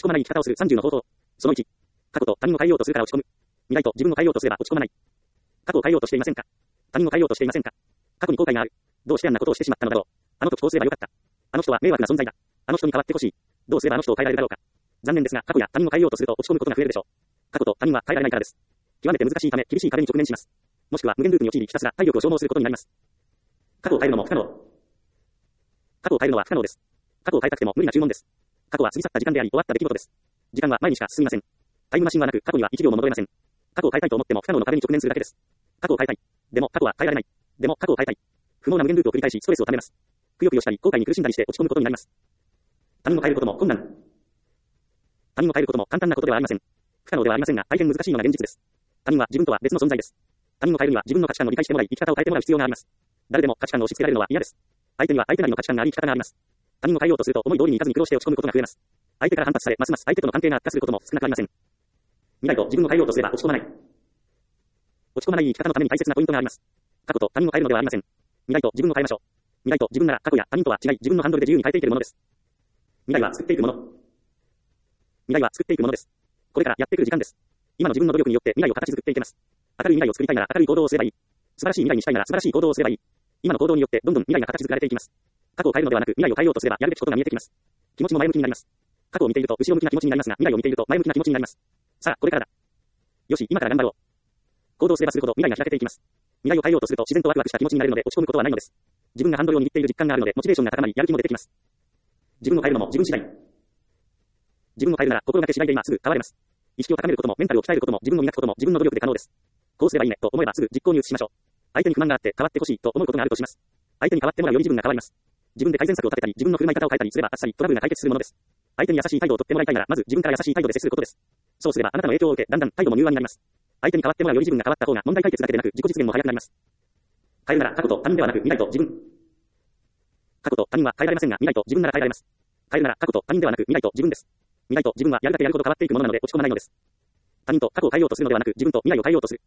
ち込まない生き方をする30の方法。その1。過去と他人を変えようとするから落ち込む。未来と自分を変えようとすれば落ち込まない。過去を変えようとしていませんか？他人を変えようとしていませんか？過去に後悔がある。どうしてあんなことをしてしまったのだろう。あの時こうすればよかった。あの人は迷惑な存在だ。あの人に代わってほしい。どうすればあの人を変えられるだろうか。残念ですが、過去や他人を変えようとすると落ち込むことが増えるでしょう。過去と他人は変えられないからです。極めて難しいため厳しい壁に直面します。もしくは無限ループに陥りひたすら体力を消耗することになります。過去を変えるのも不可能。過去を変えるのは不可能です。過去を変えたくても無理な注文です。過去は過ぎ去った時間であり終わった出来事です。時間は前にしか進みません。タイムマシンはなく過去には1秒も戻れません。過去を変えたいと思っても不可能の壁に直面するだけです。過去を変えたい。でも過去は変えられない。でも過去を変えたい。不毛な無限ループを繰り返しストレスをためます。くよくよしたり後悔に苦しんだりして落ち込むことになります。他人を変えることも困難。他人を変えることも簡単なことではありません。不可能ではありませんが大変難しいのが現実です。他人は自分とは別の存在です。他人を変えるには自分の価値観を理解してもらい生き方を変えてもらう必要があります。誰でも価値観を押し付けられるのは嫌です。相手には相手なりの価値観があり生き方があります。他人を変えようとすると思い通りにいかずに苦労して落ち込むことが増えます。相手から反発されますます相手との関係が悪化することも少なくありません。未来と自分を変えようとすれば落ち込まない。落ち込まない生き方のために大切なポイントがあります。過去と他人を変えるのではありません。未来と自分を変えましょう。未来と自分なら過去や他人とは違い自分のハンドルで自由に変えていけるものです。未来は作っていくもの。未来は作っていくものです。これからやってくる時間です。今の自分の努力によって未来を形作っていけます。明るい未来を作りたいなら明るい行動をすればいい。素晴らしい未来にしたいなら素晴らしい行動をすればいい。今の行動によってどんどん未来が形作られていきます。過去を変えるのではなく未来を変えようとすればやるべきことが見えてきます。気持ちも前向きになります。過去を見ていると後ろ向きな気持ちになりますが未来を見ていると前向きな気持ちになります。さあこれからだ。よし今から頑張ろう。行動すればするほど未来が開けていきます。未来を変えようとすると自然とワクワクした気持ちになれるので落ち込むことはないのです。自分がハンドルを握っている実感があるのでモチベーションが高まりやる気も出てきます。自分を変えるのも自分次第。自分を変えるなら心がけ次第で今すぐ変われます。意識を高めることもメンタルを鍛えることも自分を磨くことも自分の努力で可能です。こうすればいいねと思えばすぐ実行に移しましょう。相手に不満があって変わってほしいと思うことがあるとします。相手に変わってもらうより自分が変わります。自分で改善策を立てたり自分の振る舞い方を変えたりすればあっさりトラブルが解決するものです。相手に優しい態度をとってもらいたいならまず自分から優しい態度で接することです。そうすればあなたの影響を受けだんだん態度も柔和になります。相手に変わってもらうより自分が変わった方が問題解決だけでなく自己実現も早くなります。変えるなら過去と他人ではなく未来と自分。過去と他人は変えられませんが未来と自分なら変えられます。変えるなら過去と他人ではなく未来と自分です。未来と自分はやるだけやるほど変わっていくものなので落ち込まないのです。他人と過去を変えようとするのではなく自分と未来を変えようとする。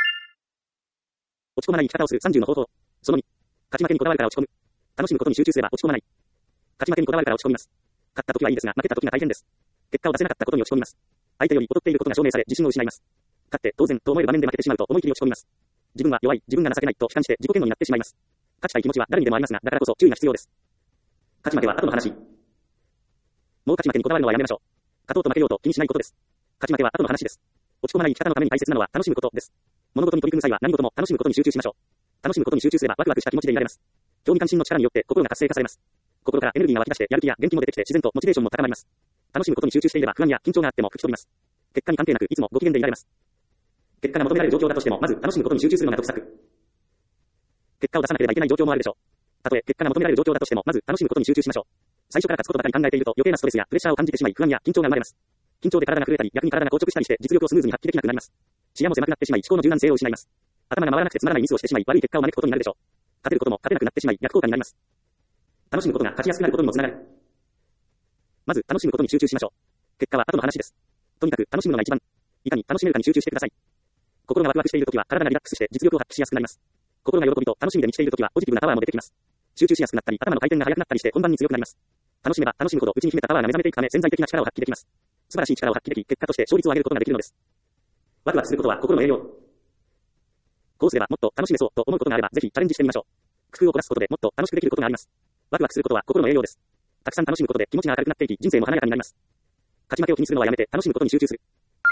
落ち込まない生き方をする30の方法。その2。勝ち負けにこだわるから落ち込む。楽しむことに集中すれば落ち込まない。勝ち負けにこだわるから落ち込みます。勝った時はいいですが負けた時が大変です。結果を出せなかったことに落ち込みます。相手より劣っていることが証明され自信を失います。勝って当然と思える場面で負けてしまうと思い切り落ち込みます。自分は弱い、自分が情けないと悲観して自己嫌悪になってしまいます。勝ちたい気持ちは誰にでもありますがだからこそ注意が必要です。勝ち負けは後の話。もう勝ち負けにこだわるのはやめましょう。勝とうと負けようと気にしないことです。勝ち負けは後の話です。落ち込まない生き方のために大切なのは楽しむことです。物事に取り組む際は何事も楽しむことに集中しましょう。楽しむことに集中すればワクワクした気持ちでいられます。興味関心の力によって心が活性化されます。心からエネルギーが湧き出してやる気や元気も出てきて自然とモチベーションも高まります。楽しむことに集中していれば不安や緊張があっても吹き飛びます。結果に関係なくいつもご機嫌でいられます。結果が求められる状況だとしてもまず楽しむことに集中するのが得策。結果を出さなければいけない状況もあるでしょう。たとえ結果が求められる状況だとしてもまず楽しむことに集中しましょう。最初から勝つことばかり考えていると余計なストレスやプレッシャーを感じてしまい不安や緊張が生まれます。緊張で体が震えたり逆に体が硬直したりして実力をスムーズに発揮できなくなります。視野も狭くなってしまい思考の柔軟性を失います。頭が回らなくてつまらないミスをしてしまい悪い結果を招くことになるでしょう。勝てることも勝てなくなってしまい逆効果になります。楽しむことが勝ちやすくなることにもつながる。まず楽しむことに集中しましょう。結果は後の話です。とにかく楽しむのが一番。いかに楽しめるかに集中してください。心がワクワクしているときは体がリラックスして実力を発揮しやすくなります。心が喜びと楽しみで満ちているときはポジティブなパワーも出てきます。集中しやすくなったり頭の回転が速くなったりして本番に強くなります。楽しめば楽しむほど内に秘めたパワーが目覚めていくため潜在的な力を発揮できます。素晴らしい力を発揮でき結果として勝率を上げることができるのです。ワクワクすることは心の栄養。こうすればもっと楽しめそうと思うことがあればぜひチャレンジしてみましょう。工夫を凝らすことでもっと楽しくできることがあります。ワクワクすることは心の栄養です。たくさん楽しむことで気持ちが明るくなっていき人生も華やかになります。勝ち負けを気にするのはやめて楽しむことに集中する。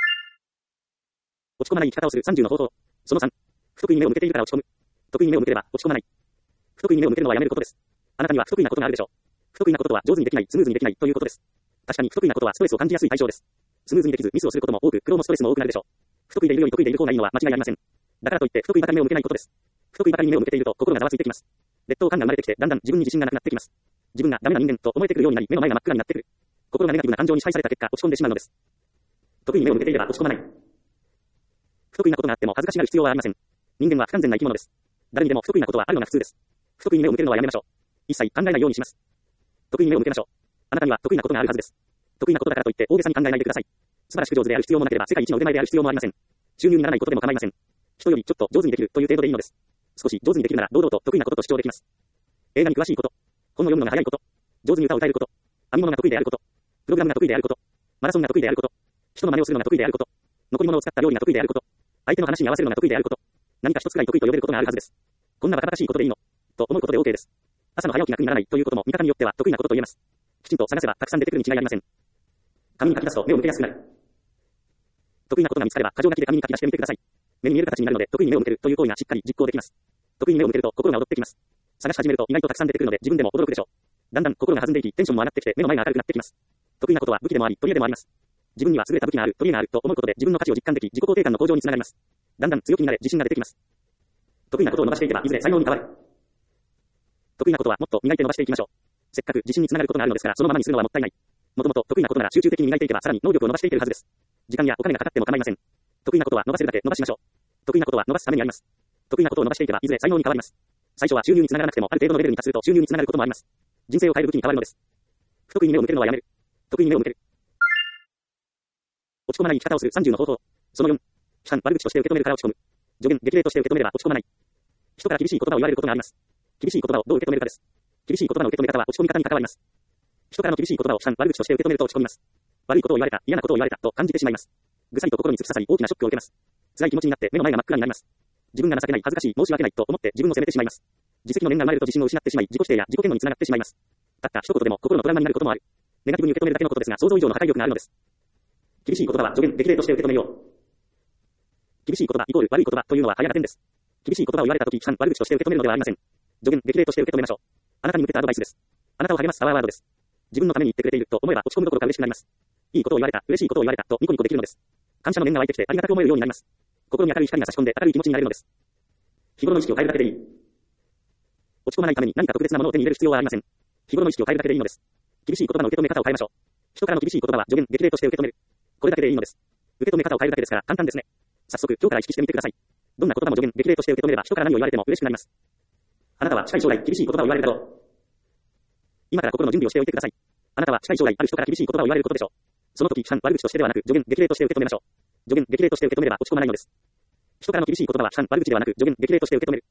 落ち込まない生き方をする30の方法。その3。不得意に目を向けているから落ち込む。得意に目を向ければ落ち込まない。不得意に目を向けるのはやめることです。あなたには不得意なことがあるでしょう。不得意なこととは上手にできない、スムーズにできないということです。確かに不得意なことはストレスを感じやすい対象です。スムーズにできずミスをすることも多く苦労もストレスも多くなるでしょう。不得意でいるより得意でいる方がいいのは間違いありません。だからといって不得意ばかり目を向けないことです。不得意ばかりに目を向けていると心がざわついてきます。劣等感が生まれてきてだんだん自分に自信がなくなってきます。自分がダメな人間と思えてくるようになり目の前が真っ暗になってくる。心がネガティブな感情に支配された結果落ち込んでしまうのです。得意に目を向けていれば落ち込まない。不得意なことがあっても恥ずかしがる必要はありません。人間は不完全な生き物です。誰にでも不得意なことはあるのが普通です。不得意に目を向けるのはやめましょう。一切考えないようにします。得意に目を向けましょう。あなたには得意なことがあるはずです。得意なことだからといって大げさに考えないでください。素晴らしく上手である必要もなければ世界一の腕前である必要もありません。収入にならないことでも構いません。人よりちょっと上手にできるという程度でいいのです。少し上手にできるなら堂々と得意なことと主張できます。映画に詳しいこと、本を読むのが早いこと、上手に歌を歌えること、編み物が得意であること、プログラムが得意であること、 マラソンが得意であること。人の真似をするのが得意であること。残り物を使った料理が得意であること。相手の話に合わせるのが得意であること。何か一つくらい得意と呼べることがあるはずです。こんなバカバカしいことでいいのと思うことで OK です。朝の早起きが苦にならないということも見方によっては得意なことと言えます。きちんと探せばたくさん出てくるに違いありません。紙に書き出すと目を向けやすくなる。得意なことが見つかれば箇条書きで紙に書き出してみてください。目に見える形になるので得意に目を向けるという行為がしっかり実行できます。得意に目を向けると心が躍ってきます。探し始めると意外とたくさん出てくるので自分でも驚くでしょう。だんだん心が弾んでいきテンションも上がってきて目の前が明るくなってきます。得意なことは武器でもあり取り柄でもあります。自分には優れた武器がある取り柄があると思うことで自分の価値を実感でき自己肯定感の向上につながります。だんだん強気になれ自信が出てきます。得意なことを伸ばしていけばいずれ才能に変わる。得意なことはもっと磨いて伸ばしていきましょう。せっかく自信につながることがあるのですからそのままにするのはもったいない。もともと得意なことなら集中的に磨いていけばさらに能力を伸ばしていけるはずです。時間やお金がかかっても構いません。得意なことは伸ばせるだけ伸ばしましょう。得意なことは伸ばすためにあります。得意なことを伸ばしていけばいずれ才能に変わります。最初は収入につながらなくてもある程度のレベルに達すると収入につながることもあります。人生を変える武器に変わるのです。不得意に目を向けるのはやめる。得意に目を向ける。落ち込まない生き方をする30の方法。その4。批判、悪口として受け止めるから落ち込む。助言、激励として受け止めれば落ち込まない。人から厳しい言葉を言われることがあります。厳しい言葉をどう受け止めるかです。厳しい言葉の受け止め方は落ち込み方に関わります。人からの厳しい言葉を批判、悪口として受け止めると落ち込みます。悪いことを言われた、嫌なことを言われたと感じてしまいます。ぐさりと心に突き刺さり大きなショックを受けます。辛い気持ちになって目の前が真っ暗になります。自分が情けない、恥ずかしい、申し訳ないと思って自分を責めてしまいます。自責の念が生まれると自信を失ってしまい、自己否定や自己嫌悪につながってしまいます。たった一言でも心のトラウマになることもある。ネガティブに受け止めるだけのことですが、想像以上の破壊力があるのです。厳しい言葉は助言、激励として受け止めよう。厳しい言葉イコール悪い言葉というのは早合点です。厳しい言葉を言われたとき、批判、悪口として受け止めるのではありません。助言、激励として受け止めましょう。あなたに向けたアドバイスです。あなたを励ますパワーワードです。自分のために言ってくれていると思えば落ち込むどころか嬉しくなります。いいことを言われた、嬉しいことを言われたとニコニコできるのです。感謝の念が湧いてきてありがたく思えるようになります。心に明るい光が差し込んで明るい気持ちになれるのです。日頃の意識を変えるだけでいい。落ち込まないために何か特別なものを手に入れる必要はありません。日頃の意識を変えるだけでいいのです。厳しい言葉の受け止め方を変えましょう。人からの厳しい言葉は助言、激励として受け止める。これだけでいいのです。受け止め方を変えるだけですから簡単ですね。早速今日から意識してみてください。どんな言葉も助言、激励として受け止めれば人から何を言われても嬉しくなります。あなたは近い将来厳しい言葉を言われるだろう。今から心の準備をしておいてください。あなたは近い将来ある人から厳しい言葉を言われることでしょう。その時、批判、悪口としてではなく、助言、激励として受け止めましょう。助言、激励として受け止めれば落ち込まないのです。人からの厳しい言葉は批判、悪口ではなく、助言、激励として受け止める。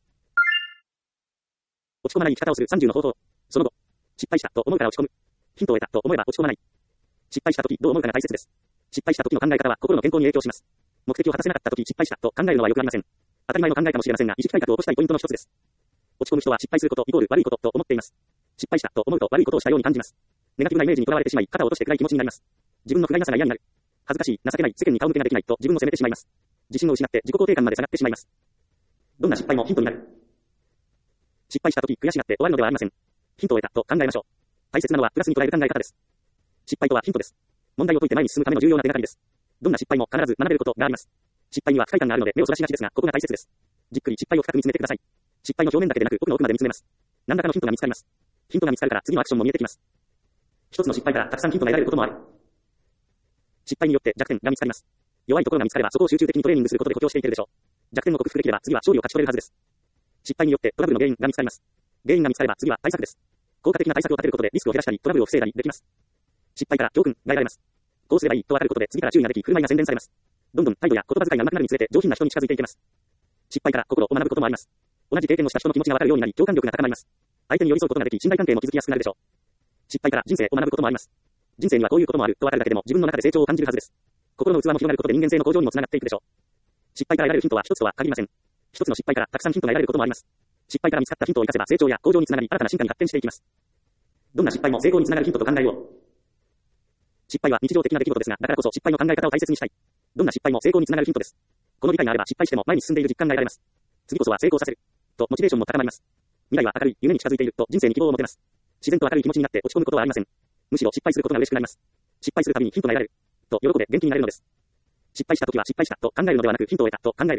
落ち込まない生き方をする30の方法。その後、失敗したと思うから落ち込む。ヒントを得たと思えば落ち込まない。失敗した時どう思うかが大切です。失敗した時の考え方は心の健康に影響します。目的を果たせなかった時失敗したと考えるのはよくありません。当たり前の考えかもしれませんが、意識改革を起こしたいポイントの一つです。落ち込む人は失敗することイコール悪いことと思っています。失敗したと思うと悪いことをしたように感じます。ネガティブなイメージにとらわれてしまい、肩を落として暗い気持ちになります。自分の不甲斐なさが嫌になる。恥ずかしい、情けない、世間に顔向けができないと自分を責めてしまいます。自信を失って自己肯定感まで下がってしまいます。どんな失敗もヒントになる。失敗した時悔しがって終わるのではありません。ヒントを得たと考えましょう。大切なのはプラスに捉える考え方です。失敗とはヒントです。問題を解いて前に進むための重要な手がかりです。どんな失敗も必ず学べることがあります。失敗には不快感があるので目をそらしがちですが、ここが大切です。じっくり失敗を深く見つめてください。失敗の表面だけでなく奥の奥まで見つめます。何らかのヒントが見つかります。ヒントが見つかるから次のアクションも見えてきます。一つの失敗からたくさんヒントが得られることもある。失敗によって弱点が見つかります。弱いところが見つかればそこを集中的にトレーニングすることで補強していけるでしょう。弱点を克服できれば次は勝利を勝ち取れるはずです。失敗によってトラブルの原因が見つかります。原因が見つかれば次は対策です。効果的な対策を立てることでリスクを減らしたりトラブルを防いだりできます。失敗から教訓が得られます。こうすればいいと分かることで次から注意ができ、振る舞いが洗練されます。どんどん態度や言葉遣いが上手くなるにつれて上品な人に近づいていけます。失敗から心を学ぶこともあります。同じ経験をした人の気持ちが分かるようになり共感力が高まります。相手に寄り添うことができ信頼関係も築きやすくなるでしょう。失敗から人生を学ぶこともあります。人生にはこういうこともあると分かるだけでも自分の中で成長を感じるはずです。心の器も広がることで人間性の向上にもつながっていくでしょう。失敗から得られるヒントは一つとは限りません。一つの失敗からたくさんヒントが得られることもあります。失敗から見つかったヒントを生かせば成長や向上につながり新たな進化に発展していきます。どんな失敗も成功につながるヒントと考えよう。失敗は日常的な出来事ですが、だからこそ失敗の考え方を大切にしたい。どんな失敗も成功につながるヒントです。この理解があれば失敗しても前に進んでいる実感が得られます。次こそは成功させる。とモチベーションも高まります。未来は明るい、夢に近づいていると人生に希望を持てます。自然と明るい気持ちになって落ち込むことはありません。むしろ失敗することが嬉しくなります。失敗するたびにヒントが得られる。と喜んで元気になれるのです。失敗した時は失敗したと考えるのではなくヒントを得たと考える。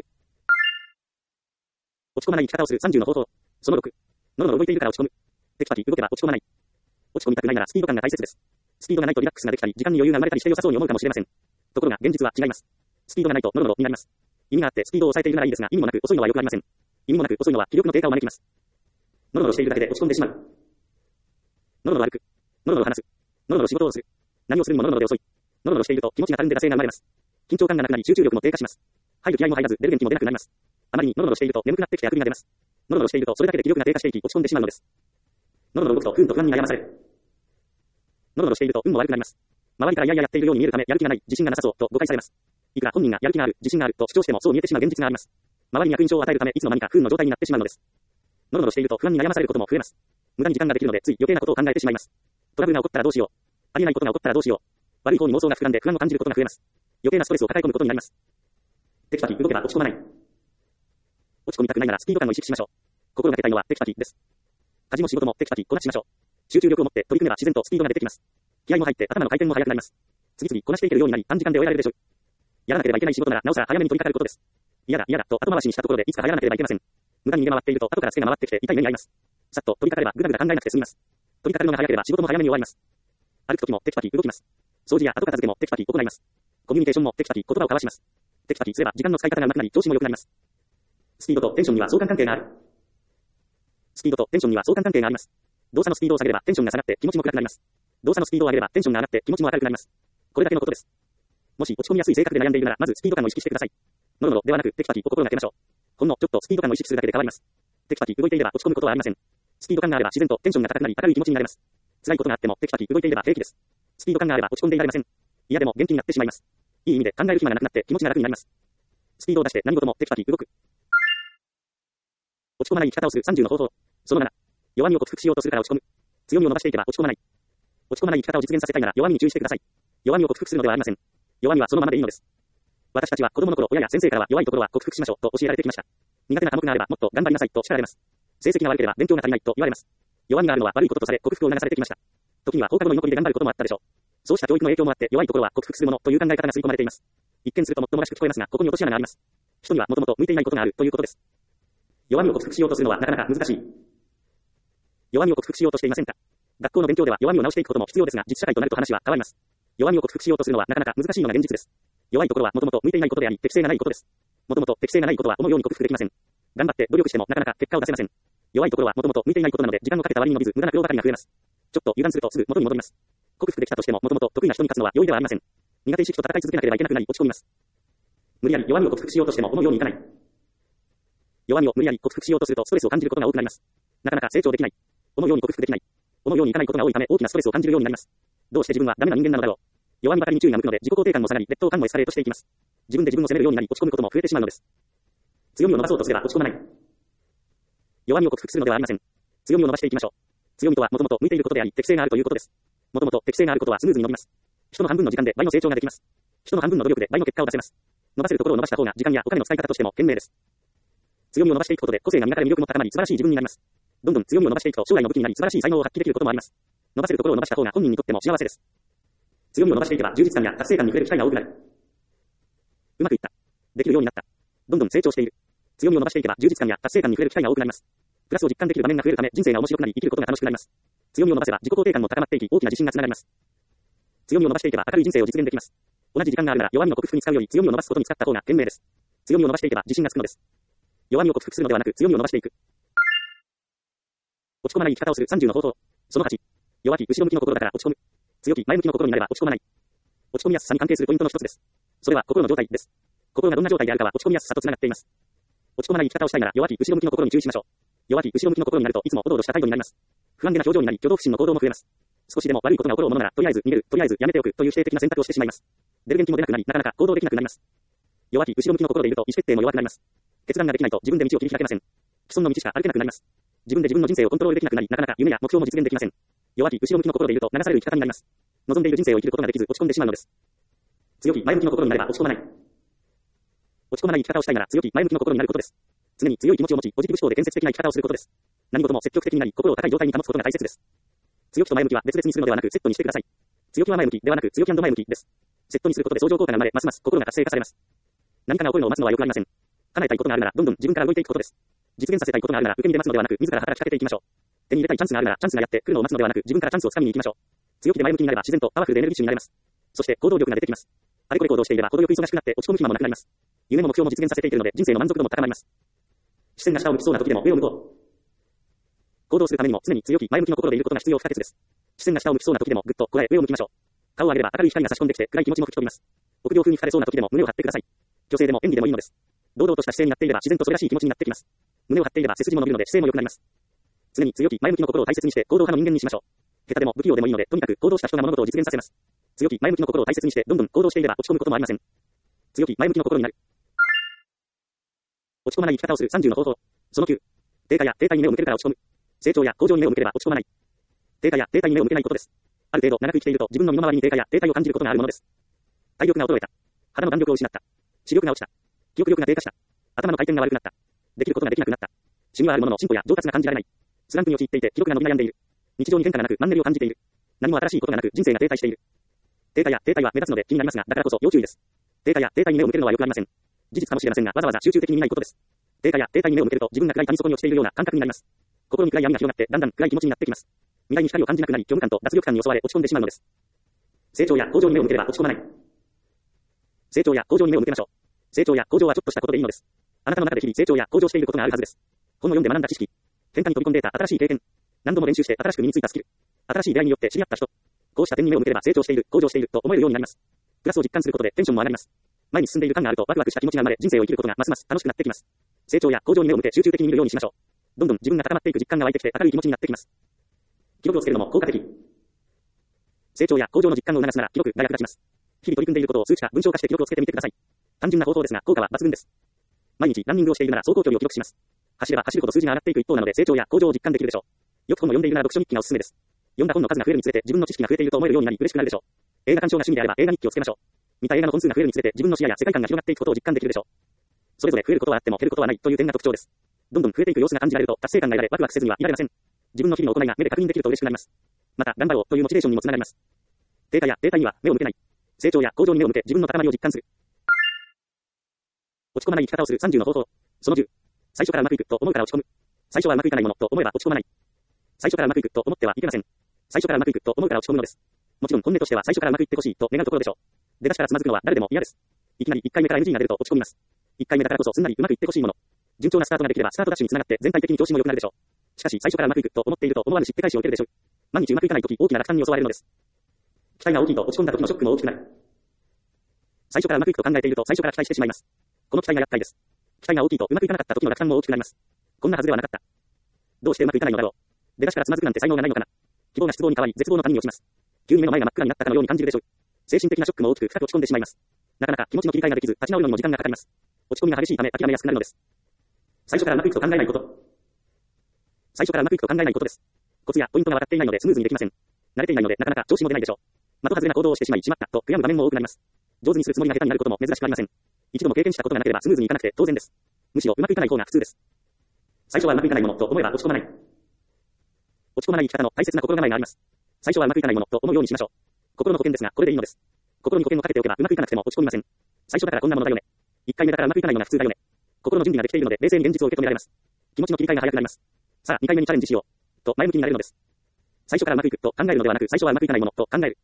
落ち込まない生き方をする30の方法。その6。のろのろ動いているから落ち込む。テキパキ動けば落ち込まない。落ち込みたくないならスピード感が大切です。スピードがないとリラックスができたり、時間に余裕が生まれたりして良さそうに思うかもしれません。ところが現実は違います。スピードがないとノロノロになります。意味があってスピードを抑えているならいいですが、意味もなく遅いのはよくありません。意味もなく遅いのは気力の低下を招きます。ノロノロしているだけで落ち込んでしまう。ノロノロ歩く。ノロノロ話す。ノロノロ仕事をする。何をするにもノロノロで遅い。ノロノロしていると気持ちがたるんで惰性が生まれます。緊張感がなくなり集中力も低下します。入る気合も入らず出る元気も出なくなります。あまりにノロノロしていると眠くなってきてあくびが出ます。ノロノロしているとそれだけで気力が低下していき落ち込んでしまうのです。ノロノロ動くと不運と不安に悩まされる。ノロノロしていると運も悪くなります。 周りからいやいややっているように見えるため、やる気がない、自信がなさそう、と誤解されます。いくら本人がやる気がある、自信がある、と主張してもそう見えてしまう現実があります。周りに悪印象を与えるため、いつの間にか不運の状態になってしまうのです。ノロノロしていると不安に悩まされることも増えます。無駄に時間ができるので、つい余計なことを考えてしまいます。トラブルが起こったらどうしよう。ありえないことが起こったらどうしよう。悪い方に妄想が膨らんで不安を感じることが増えます。余計なストレスを抱え込むことになります。テキパキ動けば落ち込まない。落ち込みたくないならスピード感を意識しましょう。心がけたいのはテキパキです。家事も仕事もテキパキこなしましょう。集中力を持って取り組めば自然とスピードが出てきます。気合も入って頭の回転も速くなります。次々こなしていけるようになり短時間で終えられるでしょう。やらなければいけない仕事ならなおさら早めに取り掛かることです。嫌だ嫌だと後回しにしたところでいつか入らなければいけません。無駄に逃げ回っていると後から手が回ってきて痛い目に遭います。さっと取り掛かればぐだぐだ考えなくて済みます。取り掛かるのが早ければ仕事も早めに終わります。歩くときもテキパキ動きます。掃除や後片付けもテキパキ行います。コミュニケーションもテキパキ言葉を交わします。テキパキすれば時間の使い方が上手くなり調子も良くなります。スピードとテンションには相関関係がある。スピードとテンションには相関関係があります。動作のスピードを下げればテンションが下がって気持ちも暗くなります。動作のスピードを上げればテンションが上がって気持ちも明るくなります。これだけのことです。もし落ち込みやすい性格で悩んでいるなら、まずスピード感を意識してください。ノロノロではなくテキパキを心がけましょう。ほんのちょっとスピード感を意識するだけで変わります。テキパキ動いていれば落ち込むことはありません。スピード感があれば自然とテンションが高くなり明るい気持ちになれます。辛いことがあってもテキパキ動いていれば平気です。スピード感があれば落ち込んでいられません。嫌でも元気になってしまいます。いい意味で考える暇がなくなって気持ちが楽になります。スピードを出して何事もテキパキ動く。落ち込まない生き方をする30の方法。その7。弱みを克服しようとするから落ち込む。強みを伸ばしていけば落ち込まない。落ち込まない生き方を実現させたいなら弱みに注意してください。弱みを克服するのではありません。弱みはそのままでいいのです。私たちは子供の頃、親や先生からは弱いところは克服しましょうと教えられてきました。苦手な科目があればもっと頑張りなさいと叱られます。成績が悪ければ勉強が足りないと言われます。弱みがあるのは悪いこととされ克服を促されてきました。時には放課後の居残りで頑張ることもあったでしょう。そうした教育の影響もあって弱いところは克服するものという考え方が刷り込まれています。一見するともっともらしく聞こえますが、ここに落とし穴があります。人にはもともと向いていないことがあるということです。弱みを克服しようとするのはなかなか難しい。弱みを克服しようとしていませんか？学校の勉強では弱みを直していくことも必要ですが、実社会となると話は変わります。弱みを克服しようとするのはなかなか難しいのが現実です。弱いところはもともと向いていないことであり、適性がないことです。もともと適性がないことは思うように克服できません。頑張って努力してもなかなか結果を出せません。弱いところはもともと向いていないことなので、時間をかけた割に伸びず、無駄な苦労ばかりが増えます。ちょっと油断するとすぐ元に戻ります。克服できたとしても、もともと得意な人に勝つのは容易ではありません。苦手意識と戦い続けなければいけなくなり落ち込みます。無理やり弱みを克服しようとしても思うようにいかない。弱みを無理やり克服しようとするとストレスを感じることが多くなります。なかなか成長できない。思うように克服できない。思うようにいかないことが多いため大きなストレスを感じるようになります。どうして自分はダメな人間なのだろう。弱みばかりに注意が向くので自己肯定感も下がり、劣等感もエスカレートしていきます。自分で自分を責めるようになり落ち込むことも増えてしまうのです。強みを伸ばそうとすれば落ち込まない。弱みを克服するのではありません。強みを伸ばしていきましょう。強みとはもともと向いていることであり、適性があるということです。もともと適性があることはスムーズに伸びます。人の半分の時間で倍の成長ができます。人の半分の努力で倍の結果を出せます。伸ばせるところを伸ばした方が時間やお金の使い方としても賢明です。強みを伸ばしていくことで個性が磨かれ魅力も高まり素晴らしい自分になります。どんどん強みを伸ばしていくと将来の武器になり素晴らしい才能を発揮できることもあります。伸ばせるところを伸ばした方が本人にとっても幸せです。強みを伸ばしていけば充実感や達成感に触れる機会が多くなる。うまくいった。できるようになった。どんどん成長している。強みを伸ばしていけば充実感や達成感に触れる機会が多くなります。プラスを実感できる場面が増えるため人生が面白くなり生きることが楽しくなります。強みを伸ばせば自己肯定感も高まっていき大きな自信がつながります。強みを伸ばしていけば明るい人生を実現できます。同じ時間があるなら弱みの克服に使うより強みを伸ばすことに使った方が賢明です。強みを伸ばしていけば自信がつくのです。弱みを克服するのではなく強みを伸ばしていく。落ち込まない生き方をする30の方法。その8。弱き後ろ向きの心だから落ち込む。強き前向きの心になれば落ち込まない。落ち込みやすさに関係するポイントの一つです。それは心の状態です。心がどんな状態であるかは落ち込みやすさとつながっています。落ち込まない生き方をしたいなら弱き後ろ向きの心に注意しましょう。弱き後ろ向きの心になるといつもおどおどした態度になります。不安げな表情になり挙動不審の行動も増えます。少しでも悪いことが起ころうものならとりあえず逃げる、とりあえずやめておくという否定的な選択をしてしまいます。出る元気も出なくなりなかなか行動できなくなります。弱き後ろ向きの心でいると意思決定も弱くなります。決断ができないと自分で道を切り開けません。既存の道しか歩けなくなります。自分で自分の人生をコントロールできなくなりなかなか夢や目標も実現できません。弱き後ろ向きの心でいると流される生き方になります。望んでいる人生を生きることができず落ち込んでしまうのです。強き前向きの心になれば落ち込まない。落ち込まない生き方をしたいなら強き前向きの心になることです。常に強い気持ちを持ちポジティブ思考で建設的な生き方をすることです。何事も積極的になり心を高い状態に保つことが大切です。強気と前向きは別々にするのではなくセットにしてください。強気は前向きではなく強気&前向きです。セットにすることで相乗効果が生まれますます心が活性化されます。何かが起こるのを待つのは良くありません。叶えたいことがあるならどんどん自分から動いていくことです。実現させたいことがあるなら受け身で待つのではなく自ら働きかけていきましょう。手に入れたいチャンスがあるならチャンスがやってくるのを待つのではなく自分からチャンスをつかみに行きましょう。強気で前向きになれば自然とパワフルでエネルギッシュになれます。そして行動力が出てきます。あれこれ行動していれば程よく忙しくなって落ち込む暇もなくなります。夢も目標も実現させていけるので人生の満足度も高まります。視線が下を向きそうな時でも上を向こう。行動するためにも常に強気前向きの心でいることが必要不可欠です。視線が下を向きそうな時でもぐっとこらえ上を向きましょう。顔を上げれば明るい光が差し込んできて暗い気持ちも吹き飛びます。臆病風に吹かれそうな時でも胸を張ってください。女性でも演技でもいいのです。堂々とした姿勢になっていれば自然とそれらしい気持ちになってきます。胸を張っていれば背筋も伸びるので姿勢も良くなります。常に強気前向きの心を大切にして行動派の人間にしましょう。下手でも不器用でもいいのでとにかく行動した人が物事を実現させます。 強気前向きの心を大切にしてどんどん行動していれば落ち込むこともありません。強気前向きの心になる。落ち込まない生き方をする30の方法。その9。低下や停滞に目を向けるから落ち込む。成長や向上に目を向ければ落ち込まない。低下や停滞に目を向けないことです。ある程度長く生きていると自分の身の回りに低下や停滞を感じることがあるものです。体力が衰えた。肌の弾力を失った。視力が落ちた。記憶力が低下した。頭の回転が悪くなった。できることができなくなった。趣味はあるものの進歩や上達が感じられない。スランプに陥っていて記録が伸び悩んでいる。日常に変化がなくマンネリを感じている。何も新しいことがなく人生が停滞している。低下や停滞は目立つので気になりますが、だからこそ要注意です。低下や停滞に目を向けるのは良くありません。事実かもしれませんが、わざわざ集中的に見ないことです。低下や停滞に目を向けると自分が暗い谷底に落ちているような感覚になります。心に暗い闇が広がってだんだん暗い気持ちになってきます。未来に光を感じなくなり、虚無感と脱力感に襲われ落ち込んでしまうのです。成長や向上に目を向ければ落ち込まない。成長や向上に目を向けましょう。成長や向上はちょっとしたことでいいのです。あなたの中で日々成長や向上していることがあるはずです。本を読んで学んだ知識、変化に飛び込んで得た新しい経験、何度も練習して新しく身についたスキル、新しい出会いによって知り合った人、こうした点に目を向ければ成長している、向上していると思えるようになります。プラスを実感することでテンションも上がります。前に進んでいる感があるとワクワクした気持ちが生まれ、人生を生きることがますます楽しくなってきます。成長や向上に目を向け集中的に見るようにしましょう。どんどん自分が高まっていく実感が湧いてきて明るい気持ちになってきます。記録をつけるのも効果的。成長や向上の実感を促すなら記録が役立ちます。日々取り組んでいることを数値化、文章化して記録をつけてみてください。単純な方法ですが効果は抜群です。毎日ランニングをしているなら走行距離を記録します。走れば走るほど数字が上がっていく一方なので成長や向上を実感できるでしょう。よく本を読んでいるなら読書日記がおすすめです。読んだ本の数が増えるにつれて自分の知識が増えていると思えるようになり嬉しくなるでしょう。映画鑑賞が趣味であれば映画日記をつけましょう。見た映画の本数が増えるにつれて自分の視野や世界観が広がっていくことを実感できるでしょう。それぞれ増えることはあっても減ることはないという点が特徴です。どんどん増えていく様子が感じられると達成感が得られワクワクせずにはいられません。自分の日々の行いが目で確認できると嬉しくなります。また頑張ろうというモチベーションにもつながります。低下や停滞には目を向けない。成長や向上に目を向け自分の高まりを実感する。落ち込まない生き方をする30の方法。その10。最初からうまくいくと思うから落ち込む。最初はうまくいかないものと思えば落ち込まない。最初からうまくいくと思ってはいけません。最初からうまくいくと思うから落ち込むのです。もちろん本音としては最初からうまくいってほしいと願うところでしょう。出だしからつまずくのは誰でも嫌です。いきなり1回目から NG が出ると落ち込みます。1回目だからこそすんなりうまくいってほしいもの。順調なスタートができればスタートダッシュにつながって全体的に調子も良くなるでしょう。しかし最初からうまくいくと思っていると思わぬ失敗しを受けるでしょう。毎日うまくいかないとき大きな落胆に襲われるのです。期待が大きいと落ち込んだ時のショックも大きくなる。最初からうまくいくと考えていると最初から期待してしまいます。この期待が厄介です。期待が大きいとうまくいかなかった時の落胆も大きくなります。こんなはずではなかった。どうしてうまくいかないのだろう。出だしからつまずくなんて才能がないのかな。希望が失望に変わり絶望の谷に落ちます。急に目の前が真っ暗になったかのように感じるでしょう。精神的なショックも大きく深く落ち込んでしまいます。なかなか気持ちの切り替えができず立ち直るのにも時間がかかります。落ち込みが激しいため諦めやすくなるのです。最初からうまくいくと考えないこと。最初からうまくいくと考えないことです。コツやポイントが分かっていないのでスムーズにできません。慣れていないのでなかなか調子も出ないでしょう。的外れな行動をしてしまったと悔やむ場面も多くなります。上手にするつもりが下手になることも珍しくありません。一度も経験したことがなければスムーズにいかなくて当然です。むしろうまくいかない方が普通です。最初はうまくいかないものと思えば落ち込まない。落ち込まない生き方の大切な心構えがあります。最初はうまくいかないものと思うようにしましょう。心の保険ですがこれでいいのです。心に保険をかけておけばうまくいかなくても落ち込みません。最初だからこんなものだよね。1回目だからうまくいかないのが普通だよね。心の準備ができているので冷静に現実を受け止められます。気持ちの切り替えが早くなります。さあ2回目にチャレンジしようと前向きになれるのです。最初からうまくいくと考えるのではなく最初はうまくいかないものと考える。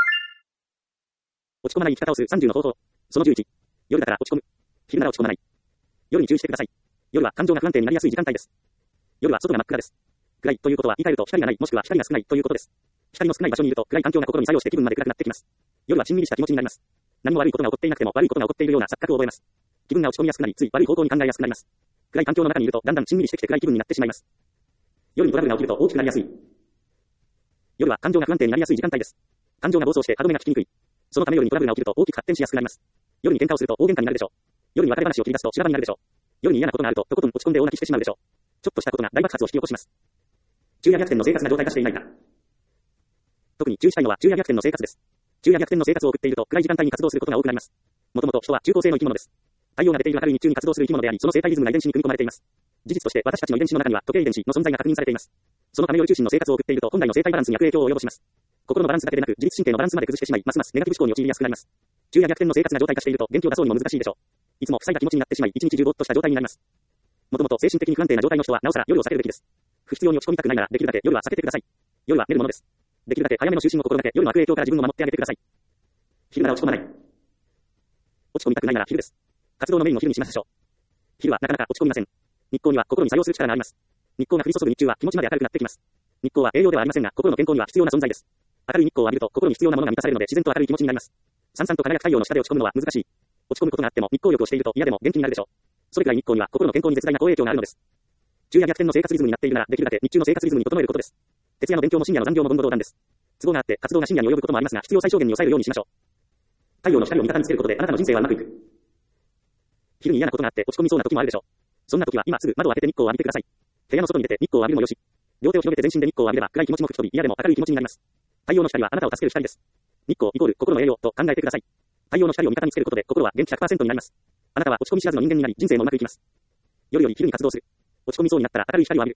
落ち込まない生き方をする30の方法。その11。夜だから落ち込む。昼なら落ち込まない。夜に注意してください。夜は感情が不安定になりやすい時間帯です。夜は外が真っ暗です。暗いということは言い換えると光がないもしくは光が少ないということです。光の少ない場所にいると暗い環境が心に作用して気分まで暗くなってきます。夜はしんみりした気持ちになります。何も悪いことが起こっていなくても悪いことが起こっているような錯覚を覚えます。気分が落ち込みやすくなりつい悪い方向に考えやすくなります。暗い環境の中にいるとだんだんしんみりしてきて暗い気分になってしまいます。夜にトラブルが起きると大きくなりやすい。夜は感情が不安定になりやすい時間帯です。感情が暴走して歯止めが効きにくい。そのため夜にトラブルが起きると大きく発展しやすくなります。夜に喧嘩をすると大喧嘩になるでしょう。夜に別れ話を切り出すと修羅場になるでしょう。夜に嫌なことがあるととことん落ち込んで大泣きしてしまうでしょう。ちょっとしたことが大爆発を引き起こします。昼夜逆転の生活が常態化していないか。特に注意したいのは昼夜逆転の生活です。昼夜逆転の生活を送っていると暗い時間帯に活動することが多くなります。もともと人は中高生の生き物です。太陽が出ている明るい日中に活動する生き物であり、その生態リズムが遺伝子に組み込まれています。事実として私たちの遺伝子の中には時計遺伝子の存在が確認されています。そのため夜中心の生活を送っていると本来の生態バランスに悪影響を及ぼします。心のバランスだけでなく自律神経のバランスまで崩してしまい、ますますネガティブ思考に陥りやすくなります。昼夜逆転の生活が常態化していると元気を出そうにも難しいでしょう。いつも塞いだ気持ちになってしまい、一日中ぼーっとした状態になります。もともと精神的に不安定な状態の人はなおさら夜を避けるべきです。不必要に落ち込みたくないならできるだけ夜は避けてください。夜は寝るものです。できるだけ早めの就寝を心がけ、夜の悪影響から自分を守ってあげてください。昼なら落ち込まない。落ち込みたくないなら昼です。活動のメインを昼にしましょう。昼はなかなか落ち込みません。日光には心に作用する力があります。日光が降り注ぐ日中は気持ちまで明るくなってきます。日光は栄養ではありませんが、心の健康には必要な存在です。明るい日光を浴びると心に必要なものが満たされるので自然と明るい気持ちになります。さんさんと輝く太陽の下で落ち込むのは難しい。落ち込むことがあっても日光浴をしていると嫌でも元気になるでしょう。それくらい日光には心の健康に絶大な好影響があるのです。昼夜逆転の生活リズムになっているならできるだけ日中の生活リズムに整えることです。徹夜の勉強も深夜の残業も文武道団です。 都合があって活動が深夜に及ぶこともありますが、必要最小限に抑えるようにしましょう。太陽の光を味方につけることであなたの人生はうまくいく。昼に嫌なことがあって落ち込みそうな時もあるでしょう。そんな時は今すぐ窓を開けて日光を浴びてください。部屋の外に出て日光を浴びるもよし。両手を広げて全身で日光を浴びれば暗い気持ちも吹き飛び、嫌でも明るい気持ちになります。太陽の光はあなたを助ける光です。日光イコール心の栄養と考えてください。太陽の光を味方につけることで心は元気 100% になります。あなたは落ち込み知らずの人間になり人生もうまくいきます。夜より昼に活動する。落ち込みそうになったら明るい光を浴びる。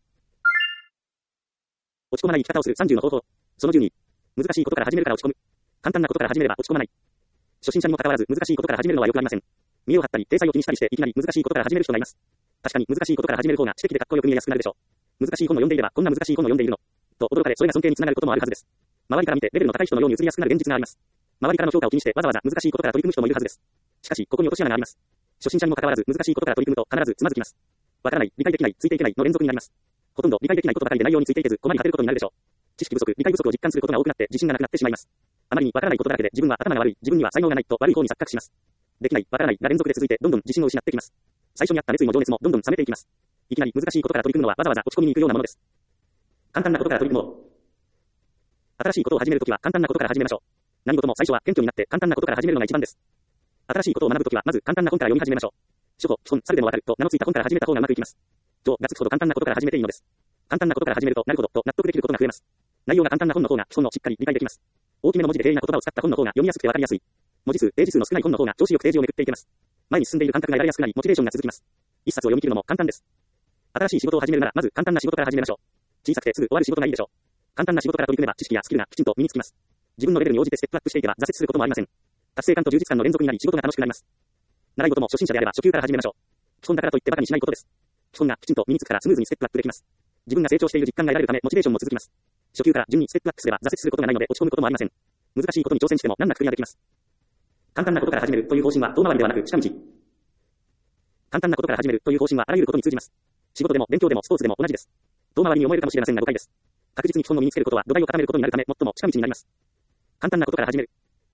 落ち込まない生き方をする30の方法。その12。難しいことから始めるから落ち込む。簡単なことから始めれば落ち込まない。初心者にもかかわらず難しいことから始めるのはよくありません。見栄を張ったり体裁を気にしたりしていきなり難しいことから始める人がいます。確かに難しいことから始める方が知的でかっこよく見えやすくなるでしょう。難しい本を読んでいればこんな難しい本を読んでいるのと驚かれ、それが尊敬につながることもあるはずです。周りから見てレベルの高い人のように映りやすくなる現実があります。周りからの評価を気にしてわざわざ難しいことから取り組む人もいるはずです。しかしここに落とし穴があります。初心者にもかかわらず難しいことから取り組むと必ずつまずきます。わからない、理解できない、ついていけないの連続になります。ほとんど理解できないことばかりで内容についていけず困り果てることになるでしょう。知識不足、理解不足を実感することが多くなって自信がなくなってしまいます。あまりにわからないことだらけで自分は頭が悪い、自分には才能がないと悪い方に錯覚します。できない、わからないが連続で続いてどんどん自信を失ってきます。最初にあった熱意も情熱もどんどん冷めていきます。いきなり難しいことから取り組むのはわざわざ落ち込みに行くようなものです。簡単なことから取り組もう。新しいことを始めるときは簡単なことから始めましょう。何事も最初は謙虚になって簡単なことから始めるのが一番です。新しいことを学ぶときはまず簡単な本から読み始めましょう。書庫、基本、猿でもわかると名のついた本から始めた方がうまくいきます。情がつくほど簡単なことから始めていいのです。簡単なことから始めるとなるほどと納得できることが増えます。内容が簡単な本の方が基本をしっかり理解できます。大きめの文字で平易な言葉を使った本の方が読みやすくてわかりやすい。文字数、ページ数の少ない本の方が調子よくページをめくっていけます。前に進んでいる感覚が得られやすくなりモチベーションが続きます。一冊を読み切るのも簡単です。新しい仕事を始めるならまず簡単な仕事から始めましょう。小さくてすぐ終わる仕事がいいでしょう。簡単な仕事から取り組めば知識やスキルがきちんと身につきます。自分のレベルに応じてステップアップしていけば挫折することもありません。達成感と充実感の連続になり仕事が楽しくなります。習い事も初心者であれば初級から始めましょう。基本だからといってバカにしないことです。基本がきちんと身につくからスムーズにステップアップできます。自分が成長している実感が得られるためモチベーションも続きます。初級から順にステップアップすれば挫折することがないので落ち込むこともありません。難しいことに挑戦しても難なくクリアできます。簡単なことから始めるという方針は遠回りではなく近道。簡単なことから始めるという方針はあらゆることに通じます。仕事でも勉強でもスポーツでも同じです。遠回りに思えるかもしれませんが誤解です。確実に基本を身につけることは土台を固めることになるため最も近道になります。簡単なことから始める。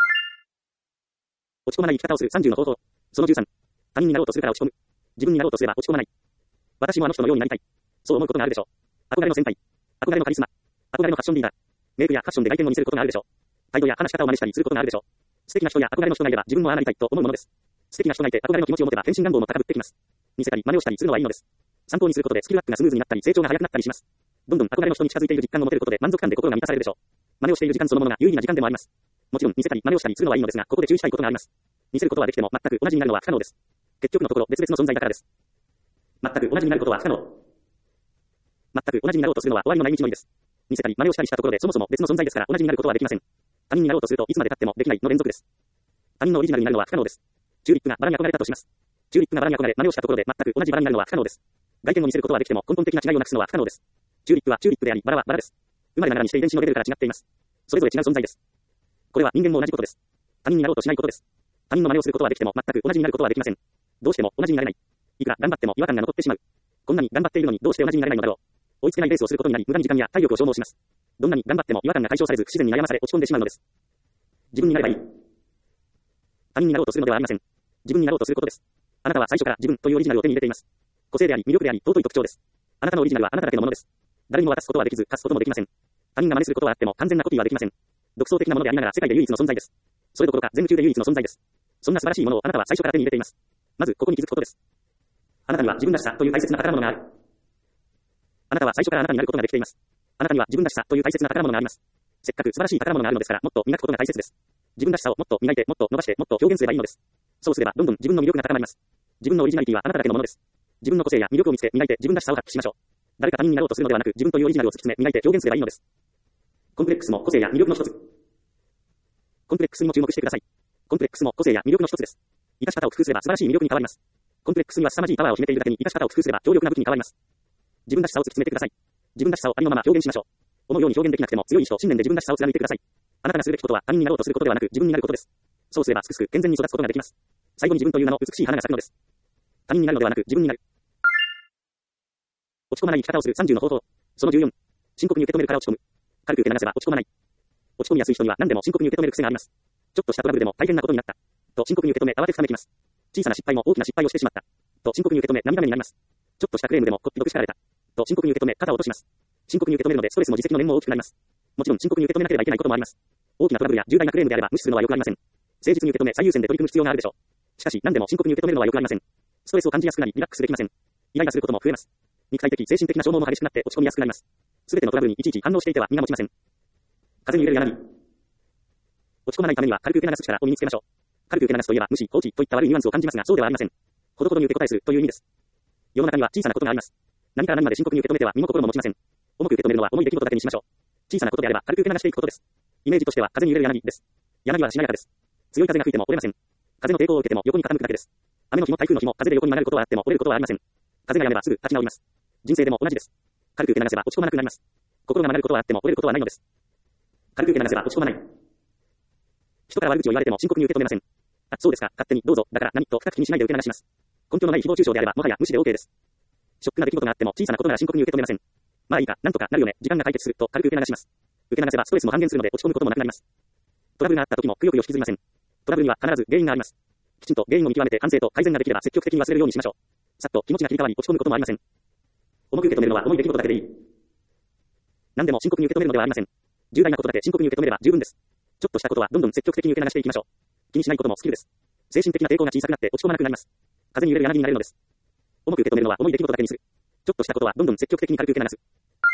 落ち込まない生き方をする30の方法。その13。他人になろうとするから落ち込む。自分になろうとすれば落ち込まない。私もあの人のようになりたい。そう思うことがあるでしょう。憧れの先輩。憧れのカリスマ。憧れのファッションリーダー。メイクやファッションで外見を見せることがあるでしょう。態度や話し方を真似したりすることがあるでしょう。素敵な人や憧れの人がいれば自分もああなりたいと思うものです。素敵な人がいて憧れの気持ちを持てば天真願望も高ぶってきます。見せたり真似をしたりするのはいいのです。参考にすることでスキルアップがスムーズになったり成長が早くなったりします。どんどん憧れの人に近づいている実感を持てることで満足感で心が満たされるでしょう。真似をしている時間そのものが有意義な時間でもあります。もちろん見せたり真似をしたりするのはいいのですが、ここで注意したいことがあります。見せることはできても全く同じになるのは不可能です。結局のところ別々の存在だからです。全く同じになることは不可能。全く同じになろうとするのは終わりのない道のりです。見せたり真似をしたりしたところでそもそも別の存在ですから同じになることはできません。他人になろうとするといつまで経ってもできないの連続です。他人のオリジナルになるのは不可能です。チューリップがバラに憧れたとします。チューリップがバラに憧れ真似をしたところで全く同じバラになるのは不可能です。外見を見せることはできても根本的な違いをなくすのは不可能です。チューリップはチューリップでありバラはバラです。生まれながらにして遺伝子のレベルから違っています。それぞれ違う存在です。これは人間も同じことです。他人になろうとしないことです。他人の真似をすることはできても全く同じになることはできません。どうしても同じになれない。いくら頑張っても違和感が残ってしまう。こんなに頑張っているのにどうして同じになれないのだろう。追いつけないレースをすることになり無駄に時間や体力を消耗します。どんなに頑張っても違和感が解消されず不自然に悩まされ落ち込んでしまうのです。自分になればいい。他人になろうとするのではありません。自分になろうとすることです。あなたは最初から自分というオリジナルを手に入れています。個性であり魅力であり尊い特徴です。あなたのオリジナルはあなただけのものです。誰にも渡すことはできず貸すこともできません。他人が真似することはあっても完全なコピーはできません。独創的なものでありながら世界で唯一の存在です。それどころか全宇宙で唯一の存在です。そんな素晴らしいものをあなたは最初から手に入れています。まずここに気づくことです。あなたには自分らしさという大切な宝物がある。あなたは最初からあなたになることができています。あなたには自分らしさという大切な宝物があります。せっかく素晴らしい宝物があるのですからもっと磨くことが大切です。自分らしさをもっと磨いてもっと伸ばしてもっと表現すればいいのです。そうすればどんどん自分の魅力が高まります。自分のオリジナリティはあなただけのものです。自分の個性や魅力を見つけ磨いて自分らしさを発揮しましょう。誰か他人になろうとするのではなく自分というオリジナルを突き詰め磨いて表現すればいいのです。コンプレックスも個性や魅力の一つ。コンプレックスにも注目してください。コンプレックスも個性や魅力の一つです。生かし方を工夫すれば素晴らしい魅力に変わります。コンプレックスには凄まじいパワーを秘めているだけに生かし方を工夫すれば強力な武器に変わります。自分らしさを突き詰めてください。自分らしさをありのまま表現しましょう。思うように表現できなくても強い意志と信念で自分らしさを貫いてください。あなたがするべきことは他人になろうとすることではなく自分になることです。そうすればすくすく健全に育つことができます。最後に自分という名の美しい花が咲くのです。他人になるのではなく自分になる。落ち込まない生き方をする30の方法。その14。深刻に受け止めるから落ち込む。軽く受け流せば落ち込まない。落ち込みやすい人には何でも深刻に受け止める癖があります。ちょっとしたトラブルでも大変なことになった。と深刻に受け止め慌てふためきます。小さな失敗も大きな失敗をしてしまった。と深刻に受け止め涙目になります。ちょっとしたクレームでもこっぴどく叱られた。と深刻に受け止め肩を落とします。深刻に受け止めるのでストレスも自責の念も大きくなります。 もちろん深刻に受け止めなければいけないこともあります。大きなトラブルや重大なクレームであれば無視するのはよくありません。誠実に受け止め最優先で取り組む必要があるでしょう。しかし何でも深刻に受け止めるのはよくありません。ストレスを感じやすくなりリラックスできません。イライラすることも増えます。肉体的、精神的な消耗も激しくなって落ち込みやすくなります。すべてのトラブルにいちいち反応していては身が持ちません。風に揺れる柳。落ち込まないためには軽く受け流す力を身につけましょう。軽く受け流すといえば無視、放置といった悪いニュアンスを感じますがそうではありません。ほどほどに受け答えするという意味です。世の中には小さなことがあります。何から何まで深刻に受け止めては身も心も持ちません。重く受け止めるのは重い出来事だけにしましょう。小さなことであれば軽く受け流していくことです。イメージとしては風に揺れる柳です。柳はしなやかです。強い風が吹いても折れません。風の抵抗を受けても横に傾くだけです。雨の日も台風の日も風で横に曲がることはあっても折れることはありません。風が止めばすぐ立ち直ります。人生でも同じです。軽く受け流せば落ち込まなくなります。心が曲がることはあっても折れることはないのです。軽く受け流せば落ち込まない。人から悪口を言われても深刻に受け止めません。あ、そうですか、勝手にどうぞ、だから何と深く気にしないで受け流します。根拠のない誹謗中傷であればもはや無視で OK です。ショックな出来事があっても小さなことなら深刻に受け止めません。まあいいか、なんとかなるよね、時間が解決すると軽く受け流します。受け流せばストレスも半減するので落ち込むこともなくなります。トラブルがあった時もくよくよ引きずりません。トラブルには必ず原因があります。きちんと原因を見極めて反省と改善ができれば積極的に忘れるようにしましょう。さっと気持ちが切り替わり落ち込むこともありません。重く受け止めるのは重い出来事だけでいい。何でも深刻に受け止めるのではありません。重大なことだけ深刻に受け止めれば十分です。ちょっとしたことはどんどん積極的に受け流していきましょう。気にしないこともスキルです。精神的な抵抗が小さくなって落ち込まなくなります。風に揺れる柳になれるのです。重く受け止めるのは重い出来事だけにする。ちょっとしたことはどんどん積極的に軽く受け流す。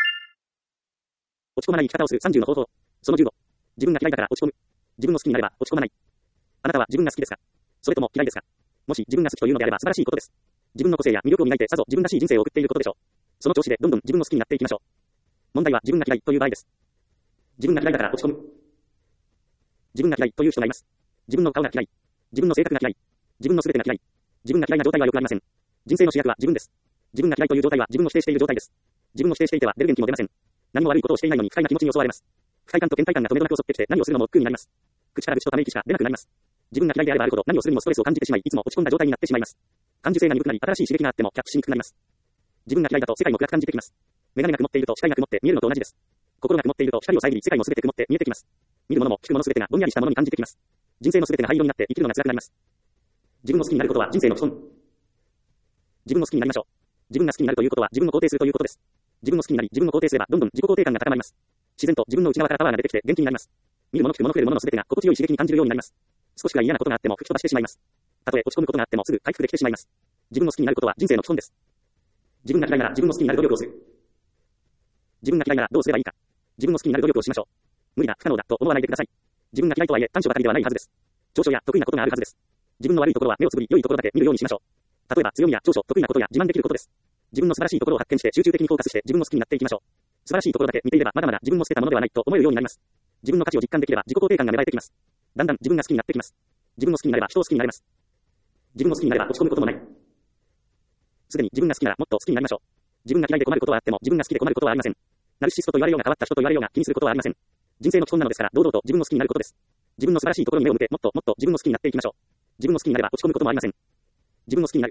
落ち込まない生き方をする30の方法。その15。自分が嫌いだから落ち込む。自分の好きになれば落ち込まない。あなたは自分が好きですか？それとも嫌いですか？もし自分が好きというのであれば素晴らしいことです。自分の個性や魅力を磨いてさぞ自分らしい人生を送っていることでしょう。その調子でどんどん自分の好きになっていきましょう。問題は自分が嫌いという場合です。自分が嫌いだから落ち込む。自分が嫌いという人がいます。自分の顔が嫌い。自分の性格が嫌い。自分の全てが嫌い。自分が嫌いな状態はよくありません。人生の主役は自分です。自分が嫌いという状態は自分を否定している状態です。自分を否定していては出る元気も出ません。何も悪いことをしていないのに不快な気持ちに襲われます。不快感と倦怠感がとめどなく襲ってきて何をするのも億劫になります。口から愚痴とため息しか出なくなります。自分が嫌いであればあるほど何をするにもストレスを感じてしまい、いつも落ち込んだ状態になってしまいます。感受性が鈍くなり、新しい刺激があってもキャッチしにくくなります。自分が嫌いだと世界も暗く感じてきます。眼鏡が曇っていると視界が曇って見えるのと同じです。心が曇っていると光を遮り世界もすべて曇って見えてきます。見るものも聞くものすべてがぼんやりしたものに感じてきます。人生のすべてが灰色になって生きるのが辛くなります。自分の好きになることは人生の基本。自分の好きになりましょう。自分が好きになるということは自分を肯定するということです。自分の好きになり自分を肯定すればどんどん自己肯定感が高まります。自然と自分の内側からパワーが出てきて元気になります。見るもの聞くもの触れるもののすべてが心地よい刺激に感じるようになります。少しくらい嫌なことがあっても吹き飛ばしてしまいます。たとえ落ち込むことがあってもすぐ回復できてしまいます。自分の好きになることは人生の基本です。自分が嫌いなら自分の好きになる努力をする。自分が嫌いならどうすればいいか。自分の好きになる努力をしましょう。無理だ、不可能だと思わないでください。自分が嫌いとはいえ短所ばかりではないはずです。長所や得意なことがあるはずです。自分の悪いところは目をつぶり良いところだけ見るようにしましょう。例えば強みや長所、得意なことや自慢できることです。自分の素晴らしいところを発見して集中的にフォーカスして自分の好きになっていきましょう。素晴らしいところだけ見ていればまだまだ自分も捨てたものではないと思えるようになります。自分の価値を実感できれば自己肯定感が芽生えてきます。だんだん自分が好きになってきます。自分の好きになれば人を好きになれます。自分の好きになれば落ち込むこともない。すでに自分が好きならもっと好きになりましょう。自分が嫌いで困ることはあっても自分が好きで困ることはありません。ナルシストと言われようが変わった人と言われようが気にすることはありません。人生の基本なのですから堂々と自分の好きになることです。自分の素晴らしいところに目を向けもっともっと自分の好きになっていきましょう。自分の好きになれば落ち込むこともありません。自分の好きになる。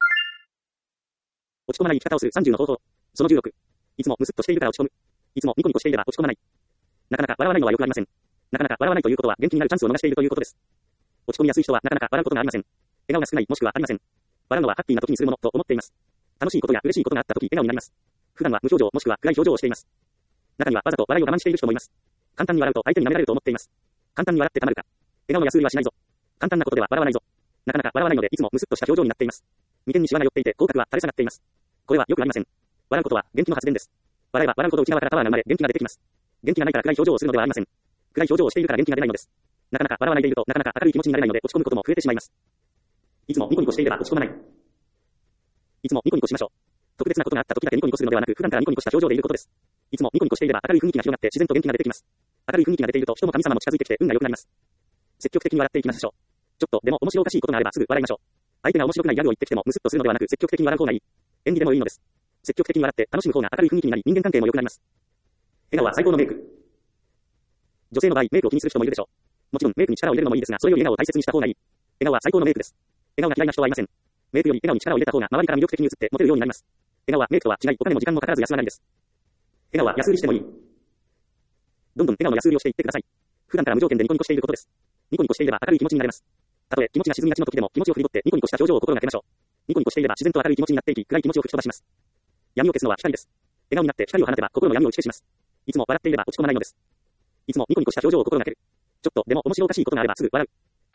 落ち込まない生き方をする30の方法。その16。いつもムスッとしているから落ち込む。いつもニコニコしていれば落ち込まない。なかなか笑わないのはよくありません。なかなか笑わないということは元気になるチャンスを逃しているということです。落ち込みやすい人はなかなか笑うことがありません。笑顔が少ないもしくはありません。笑うのはハッピーな時にするものと思っています。楽しいことや嬉しいことがあった時笑顔になります。普段は無表情もしくは暗い表情をしています。中にはわざと笑いを我慢している人もいます。簡単に笑うと相手に舐められると思っています。簡単に笑ってたまるか。笑顔の安売りはしないぞ。簡単なことでは笑わないぞ。なかなか笑わないのでいつもムスッとした表情になっています。眉間にシワが寄っていて口角は垂れ下がっています。これはよくありません。笑うことは元気の発電です。笑えば笑うほど内側からパワーが生まれ元気が出てきます。元気がないから暗い表情をするのではありません。暗い表情をしているから元気が出ないのです。なかなか笑わないでいるとなかなか明るい気持ちになれないので落ち込むことも増えてしまいます。いつもニコニコしていれば落ち込まない。いつもニコニコしましょう。特別なことがあった時だけニコニコするのではなく普段からニコニコした表情でいることです。いつもニコニコしていれば明るい雰囲気が広がって自然と元気が出てきます。明るい雰囲気が出ていると人も神様も近づいてきて運が良くなります。積極的に笑っていきましょう。ちょっとでも面白おかしいことがあればすぐ笑いましょう。相手が面白くないギャグを言ってきてもムスッとするのではなく積極的に笑う方がいい。演技でもいいのです。積極的に笑って楽しむ方が明るい雰囲気になり人間関係も良くなります。笑顔は最高のメイク。女性の場合メイクを気にする人もいるでしょう。もちろんメイクに力を入れるのもいいですがそれより笑顔を大切にした方がいい。笑顔は最高のメイクです。笑顔が嫌いな人はいません。メイクより笑顔に力を入れた方が周りから魅力的に映ってモテるようになります。笑顔はメイクとは違いお金も時間もかからず安らないんです。笑顔は安売りしてもいい。どんどん笑顔の安売りをしていってください。普段から無条件でニコニコしていることです。ニコニコしていれば明るい気持ちになれます。たとえ気持ちが沈みがちの時でも気持ちを振り取ってニコニコした表情を心がけましょう。ニコニコしていれば自然と明るい気持ちになっていき暗い気持ちを吹き飛ばします。闇を消すのは光です。笑顔になって光を放てば心の闇を打ち消します。 いつも笑っていれば落ち込まないのです。いつもニコニコした表情を心がける。ちょっとでも面白おかしいことがあればすぐ笑う。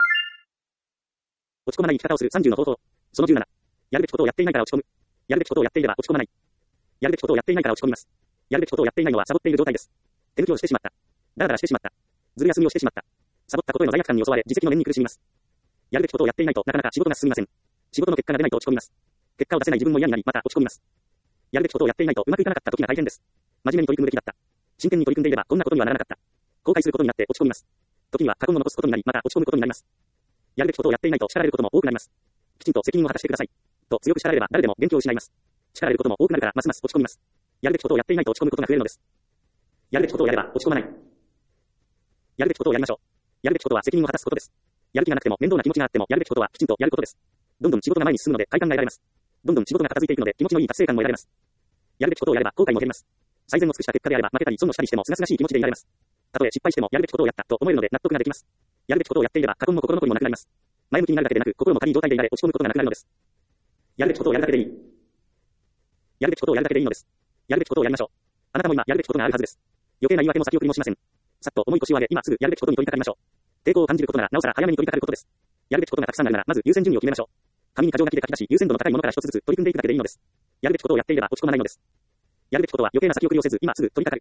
落ち込まない生き方をする30の方法。その17。やるべきことをやっていないから落ち込む。やるべきことをやっていれば落ち込まない。やるべきことをやっていないから落ち込みます。やるべきことをやっていないのはサボっている状態です。手抜きをしてしまった。だらだらしてしまった。ずる休みをしてしまった。サボったことへの罪悪感に襲われ、自責の念に苦しみます。やるべきことをやっていないとなかなか仕事が進みません。仕事の結果が出ないと落ち込みます。結果を出せない自分も嫌になり、また落ち込みます。やるべきことをやっていないとうまくいかなかった時が大変です。真面目に取り組むべきだった。真剣に取り組んでいればこんなことにはならなかった。後悔することになって落ち込みます。時には過去の残すことになり、また落ち込むことになります。やるべきことをやっていないと叱られることも多くなります。きちんと責任を果たしてください。と強く叱られれば誰でも元気を失います。叱られることも多くなるからますます落ち込みます。やるべきことをやっていないと落ち込むことが増えるのです。やるべきことをやれば落ち込まない。やるべきことをやりましょう。やるべきことは責任を果たすことです。やる気がなくても面倒な気持ちがあってもやるべきことはきちんとやることです。どんどん仕事が前に進むので快感が得られます。どんどん仕事が片付いていくので気持ちのいい達成感も得られます。やるべきことをやれば後悔も減ります。最善を尽くした結果であれば負けたり損をしたりしても清々しい気持ちでいられます。たとえ失敗してもやるべきことをやったと思えるので納得ができます。やるべきことをやっていれば過去も心残りもなくなります。前向きになるだけでなく心も軽い状態でいられ落ち込むことがなくなるのです。やるべきことをやるだけでいい。やるべきことをやるだけでいいのです。やるべきことをやりましょう。あなたも今やるべきことがあるはずです。余計な言い訳も先送りもしません。さっと重い腰を上げ今すぐやるべきことに取り掛かりましょう。抵抗を感じることならなおさら早めに取り掛かることです。やるべきことがたくさんあるならまず優先順位を決めましょう。紙に箇条書きで書き出し優先度の高いものから一つずつ取り組んでいくだけでいいのです。やるべきことをやっていれば落ち込まないのです。やるべきことは余計な先送りをせず今すぐ取り掛かる。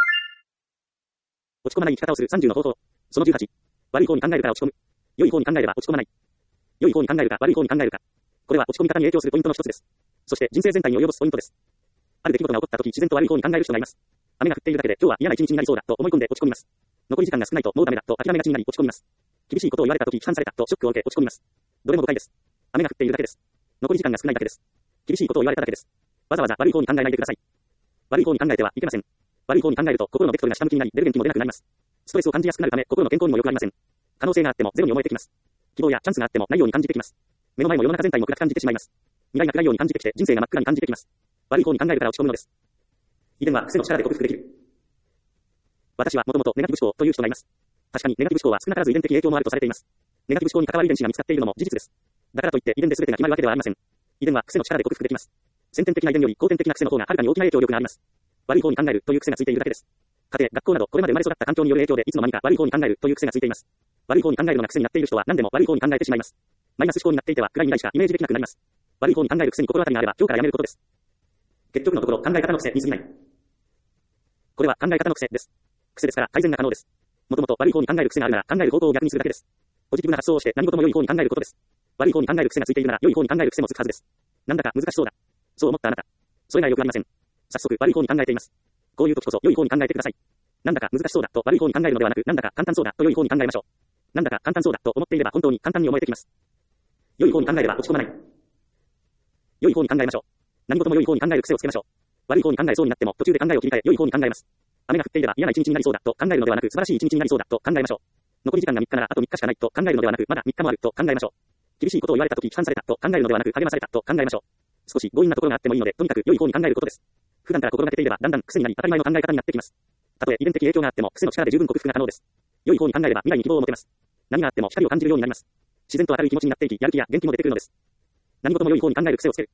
落ち込まない生き方をする30の方法。その18。悪い方に考えるから落ち込む。良い方に考えれば落ち込まない。良い方に考えるか悪い方に考えるか。これは落ち込み方に影響するポイントの一つです。そして人生全体に及ぼすポイントです。ある出来事が起こった時自然と悪い方に考える人がいます。雨が降っているだけで今日は嫌な一日になりそうだと思い込んで落ち込みます。残り時間が少ないともうダメだと諦めがちになり落ち込みます。厳しいことを言われた時批判されたとショックを受け落ち込みます。どれも誤解です。雨が降っているだけです。残り時間が少ないだけです。厳しいことを言われただけです。わざわざ悪い方に考えないでください。悪い方に考えてはいけません。悪い方に考えると心のベクトルが下向きになり出る元気も出なくなります。ストレスを感じやすくなるため心の健康にも良くありません。可能性があってもゼロに思えてきます。希望やチャンスがあってもないように感じてきます。目の前も世の中全体も暗く感じてしまいます。未来が暗いように感じてきて人生が真っ暗に感じてきます。悪い方に考えるから落ち込むのです。遺伝は癖の力で克服できる。私はもともとネガティブ思考という人がいます。確かにネガティブ思考は少なからず遺伝的影響もあるとされています。ネガティブ思考に関わる遺伝子が見つかっているのも事実です。だからといって遺伝で全てが決まるわけではありません。遺伝は癖の力で克服できます。先天的な遺伝より後天的な癖の方がはるかに大きな影響力があります。悪い方に考えるという癖がついているだけです。家庭、学校などこれまで生まれ育った環境による影響でいつの間にか悪い方に考えるという癖がついています。悪い方に考えるのが癖になっている人は何でも悪い方に考えてしまいます。マイナス思考になっていては暗い未来しかイメージできなくなります。悪い方に考える癖に心当たりがあれば今日からやめることです。結局のところ考え方の癖に過ぎない。これは考え方の癖です。癖ですから改善が可能です。もともと悪い方に考える癖があるなら考える方向を逆にするだけです。ポジティブな発想をして何事も良い方に考えることです。悪い方に考える癖がついているなら良い方に考える癖もつくはずです。なんだか難しそうだ。そう思ったあなた。それがよくありません。早速悪い方に考えています。こういう時こそ良い方に考えてください。なんだか難しそうだと悪い方に考えるのではなく、なんだか簡単そうだと良い方に考えましょう。なんだか簡単そうだと思っていれば本当に簡単に思えてきます。良い方に考えれば落ち込まない。良い方に考えましょう。何事も良い方に考える癖をつけましょう。悪い方に考えそうになっても途中で考えを切り替え良い方に考えます。雨が降っていれば嫌な一日になりそうだと考えるのではなく素晴らしい一日になりそうだと考えましょう。残り時間が3日ならあと3日しかないと考えるのではなくまだ3日もあると考えましょう。厳しいことを言われた時批判されたと考えるのではなく励まされたと考えましょう。少し強引なところがあってもいいのでとにかく良い方に考えることです。普段から心がけていればだんだん癖になり当たり前の考え方になってきます。たとえ遺伝的影響があっても癖の力で十分克服が可能です。良い方に考えれば未来に希望を持てます。何があっても光を感じるようになります。自然と明るい気持ちになっていきやる気や元気も出てくるのです。何事も良い方に考える癖をつける。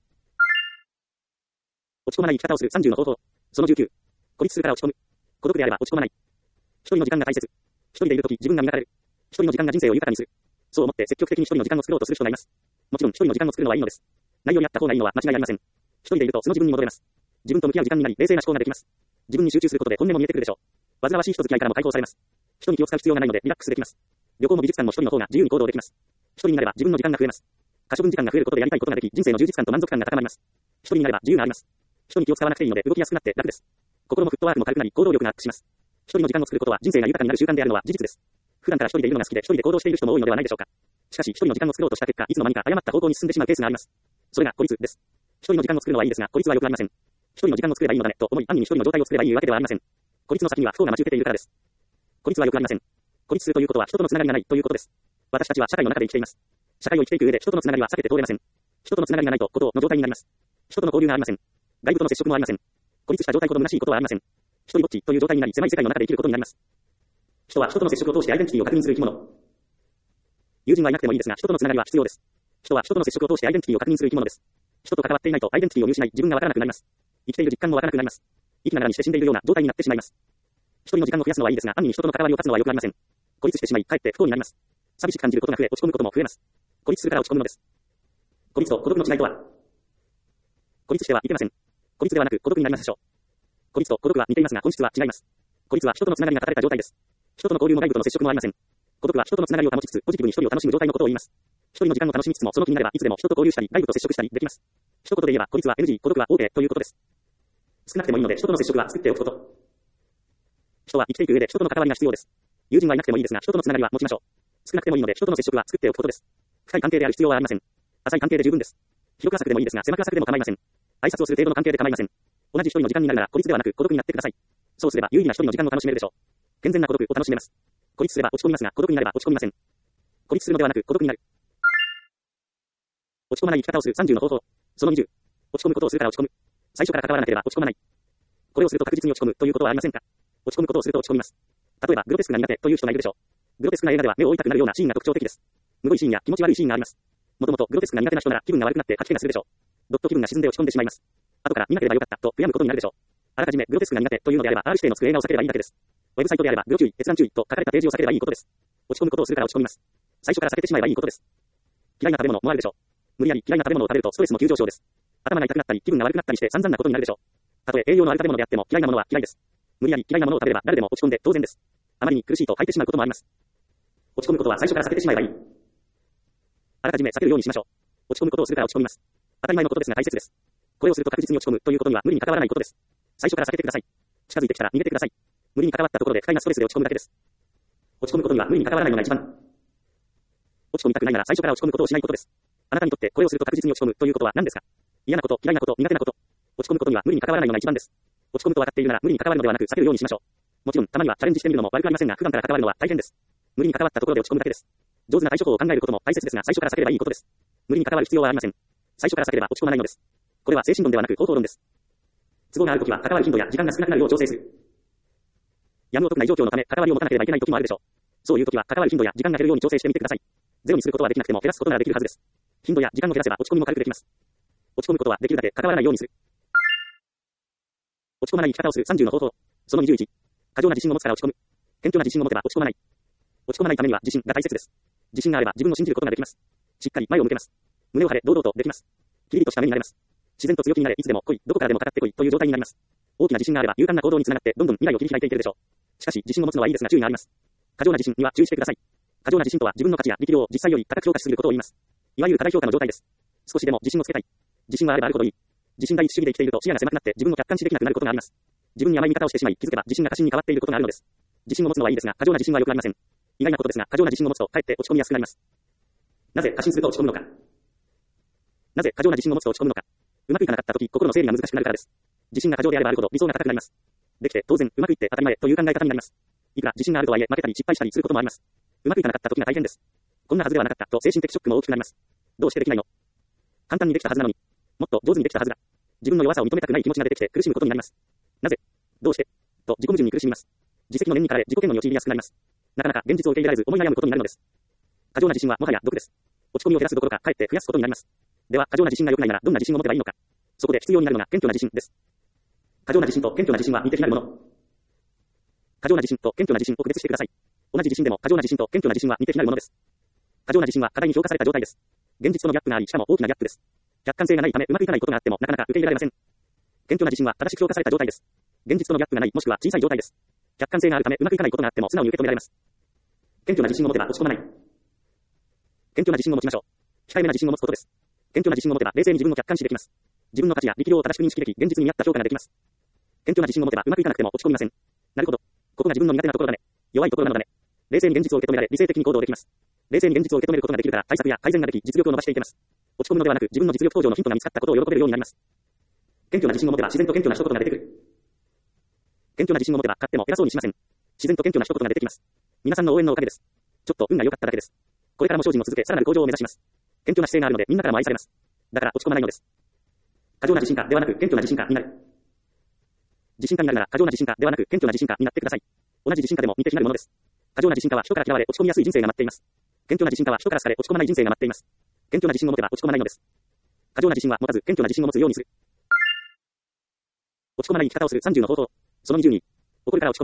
落ち込まない生き方をする30の方法。その19。孤立するから落ち込む。孤独であれば落ち込まない。一人の時間が大切。一人でいるとき自分が磨かれる。一人の時間が人生を豊かにする。そう思って積極的に一人の時間を作ろうとする人がいます。もちろん一人の時間を作るのはいいのです。内容にあった方がいいのは間違いありません。一人でいると素の自分に戻れます。自分と向き合う時間になり冷静な思考ができます。自分に集中することで本音も見えてくるでしょう。煩わしい人付き合いからも解放されます。人に気を使う必要がないのでリラックスできます。旅行も美術館も一人の方が自由に行動できます。一人になれば自分の時間が増えます。可処分時間が増えることでやりたいことができ、人生の充実感と満足感が高まります。一人になれば自由があります。人に気を使わなくていいので動きやすくなって楽です。心もフットワークも軽くなり行動力がアップします。一人の時間を作ることは人生が豊かになる習慣であるのは事実です。普段から一人でいるのが好きで一人で行動している人も多いのではないでしょうか。しかし一人の時間を作ろうとした結果、いつの間にか誤った方向に進んでしまうケースがあります。それが孤立です。一人の時間を作るのはいいですが、孤立は良くありません。一人の時間を作ればいいのだねと思い、単に一人の状態を作ればいいわけではありません。孤立の先には不幸が待ち受けているからです。孤立は良くありません。孤立するということは人とのつながりがないということです。私たちは社会の中で生きています。社会を生きていく上で人とのつながりは避けて通れません。人とのつながりがないと孤島の状態になります。人との交流がありません。外部との接触もありません。孤立した状態ほど虚しいことはありません。一人ぼっちという状態になり狭い世界の中で生きることになります。人は人との接触を通してアイデンティティを確認する生き物。友人はいなくてもいいですが、人とのつながりは必要です。人は人との接触を通してアイデンティティを確認する生き物です。人と関わっていないとアイデンティティを見失い、自分がわからなくなります。生きている実感もわからなくなります。息ながらにして死んでいるような状態になってしまいます。 一人の時間を増やすのはいいですが、暗に人との関わりを断つのは良くありません。孤立してしまい、かえって不幸になります。寂しく感じることが増え、落ち込むことも増えます。孤立するから落ち込むのです。孤立と孤独の違いとは。孤立してはいけません。孤立ではなく孤独になりますでしょう。孤立と孤独は似ていますが本質は違います。孤立は人とのつながりが断たれた状態です。人との交流も外部との接触もありません。孤独は人とのつながりを保ちつつ、ポジティブに一人を楽しむ状態のことを言います。一人の時間を楽しみつつも、その気になればいつでも人と交流したり、外部と接触したりできます。一言で言えば、孤立は NG、孤独は OK ということです。少なくてもいいので、人との接触は作っておくこと。人は生きていく上で人との関わりが必要です。友人はいなくてもいいですが、人とのつながりは持ちましょう。少なくてもいいので、人との接触は作っておくことです。深い関係である必要はありません。浅い関係で十分です。広く浅くでもいいですが、狭く浅くでも構いません。挨拶をする程度の関係で構いません。同じ一人の時間になるなら孤立ではなく孤独になってください。そうすれば有意義な一人の時間を楽しめるでしょう。健全な孤独を楽しめます。孤立すれば落ち込みますが、孤独になれば落ち込みません。孤立するのではなく孤独になる。落ち込まない生き方をする30の方法。その20。落ち込むことをするから落ち込む。最初から関わらなければ落ち込まない。これをすると確実に落ち込むということはありませんか？落ち込むことをすると落ち込みます。例えば、グロテスクが苦手という人がいるでしょう。グロテスクな映画では目を追いたくなるようなシーンが特徴的です。むごいシーンや気持ち悪いシーンがあります。もともとグロテスクが苦手な人なら気分が悪くなって吐き気がするでしょう。どっと気分が沈んで落ち込んでしまいます。後から見なければよかったと悔やむことになるでしょう。あらかじめグロテスクが苦手というのであれば R 指定のつく映画を避ければいいだけです。ウェブサイトであればグロ注意、閲覧注意と書かれたページを避ければいいことです。落ち込むことをするから落ち込みます。最初から避けてしまえばいいことです。嫌いな食べ物もあるでしょう。無理やり嫌いな食べ物を食べるとストレスも急上昇です。頭が痛くなったり気分が悪くなったりして散々なことになるでしょう。たとえ栄養のある食べ物であっても嫌いなものは嫌いです。無理やり嫌いなものを食べれば誰でも落ち込んで当然です。あまりに苦しいと吐いてしまうこともあります。落ち込むことは最初から避けてしまえばいい。あらかじめ避けるようにしましょう。落ち込むことをするから落ち込みます。当たり前のことですが大切です。これをすると確実に落ち込むということには無理に関わらないことです。最初から避けてください。近づいてきたら逃げてください。無理に関わったところで不快なストレスで落ち込むだけです。落ち込むことには無理に関わらないのが一番。落ち込みたくないなら最初から落ち込むことをしないことです。あなたにとってこれをすると確実に落ち込むということは何ですか？嫌なこと、嫌いなこと、苦手なこと。落ち込むことには無理に関わらないのが一番です。落ち込むと分かっているなら無理に関わるのではなく避けるようにしましょう。もちろんたまにはチャレンジしてみるのも悪くありませんが、普段から関わるのは大変です。無理に関わったところで落ち込むだけです。上手な対処法を考えることも大切ですが、最初から避ければいいことです。無理に関わる必要はありません。最初から避ければ落ち込まないのです。これは精神論ではなく方法論です。都合があるときは関わる頻度や時間が少なくなるよう調整する。やむを得ない状況のため関わりを持たなければいけないときもあるでしょう。そういうときは関わる頻度や時間が減るように調整してみてください。ゼロにすることはできなくても減らすことならできるはずです。頻度や時間を減らせば落ち込みも軽くできます。落ち込むことはできるだけ関わらないようにする。落ち込まない生き方をする30の方法。その21。過剰な自信を持つから落ち込む。謙虚な自信を持てば落ち込まない。落ち込まないためには自信が大切です。自信があれば自分を信じることができます。しっかり前を向けます。胸を張れ、堂々とできます。キリリとした目になれます。自然と強気になれ、いつでも来い、どこからでもかかってこいという状態になります。大きな自信があれば勇敢な行動につながってどんどん未来を切り開いていけるでしょう。しかし自信を持つのはいいですが注意があります。過剰な自信には注意してください。過剰な自信とは自分の価値や力量を実際より高く評価しすぎることを言います。いわゆる過大評価の状態です。少しでも自信をつけたい。自信はあればあるほどいい。自信第一主義で生きていると視野が狭くなって自分を客観視できなくなることがあります。自分に甘い見方をしてしまい気づけば自信が過信に変わっていることがあるのです。自信を持つのはいいですが過剰な自信は良くありません。意外なことですが過剰な自信を持つとかえって落ち込みやすくなります。なぜ過信すると落ち込むのか。なぜ過剰な自信を持つと落ち込むのか。うまくいかなかったとき心の整理が難しくなるからです。自信が過剰であればあるほど理想が高くなります。できて当然うまくいって当たり前という考え方になります。いくら自信があるとはいえ負けたり失敗したりすることもあります。うまくいかなかったときが大変です。こんなはずではなかったと精神的ショックも大きくなります。どうしてできないの？簡単にできたはずなのに。もっと上手にできたはずだ。自分の弱さを認めたくない気持ちが出てきて苦しむことになります。なぜ？どうして？と自己矛盾に苦しみます。自責の念に駆られ自己嫌悪に陥りやすくなります。なかなか現実を受け入れられず思い悩むことになるのです。過剰な自信はもはや毒です。落ち込みを減らすどころかかえって増やすことになります。では過剰な自信が良くないならどんな自信を持てばいいのか。そこで必要になるのが謙虚な自信です。過剰な自信と謙虚な自信は似て非なるもの。過剰な自信と謙虚な自信を区別してください。同じ自信でも過剰な自信と謙虚な自信は似て非なるものです。過剰な自信は過大に評価された状態です。現実とのギャップがあり、しかも大きなギャップです。客観性がないためうまくいかないことがあってもなかなか受け入れられません。謙虚な自信は正しく評価された状態です。現実とのギャップがないもしくは小さい状態です。客観性があるためうまくいかないことがあっても素直に受け止められます。謙虚な自信を持てば落ち込まない。謙虚な自信を持ちましょう。控えめな自信を持つことです。謙虚な自信を持てば冷静に自分を客観視できます。自分の価値や力量を正しく認識でき、現実に見合った評価ができます。謙虚な自信を持てばうまくいかなくても落ち込みません。なるほど。ここが自分の苦手なところだね。弱いところなのだね。冷静に現実を受け止められ、理性的に行動できます。冷静に現実を受け止めることができるから対策や改善ができ、実力を伸ばしていけます。落ち込むのではなく、自分の実力向上のヒントが見つかったことを喜べるようになります。謙虚な自信を持てば自然と謙虚な一言が出てくる。謙虚な自信を持てば勝っても偉そうにしません。自然と謙虚な一言が出てきます。皆さんの応援のおかげです。ちょっと運が良かっただけです。これからも精進を続け、さらなる向上を目指します。謙虚な姿勢があるのでみんなからも愛されます。だから落ち込まないのです。過剰な自信家ではなく謙虚な自信家になる。自信家になるなら過剰な自信家ではなく謙虚な自信家になってください。同じ自信家でも似て非なるものです。過剰な自信家は人から嫌われ落ち込みやすい人生が待っています。謙虚な自信家は人から好かれ落ち込まない人生が待っています。謙虚な自信を持てば落ち込まないのです。過剰な自信は持たず謙虚な自信を持つようにする。落ち込まない生き方をする30の方法。その22。怒るから落ち込む。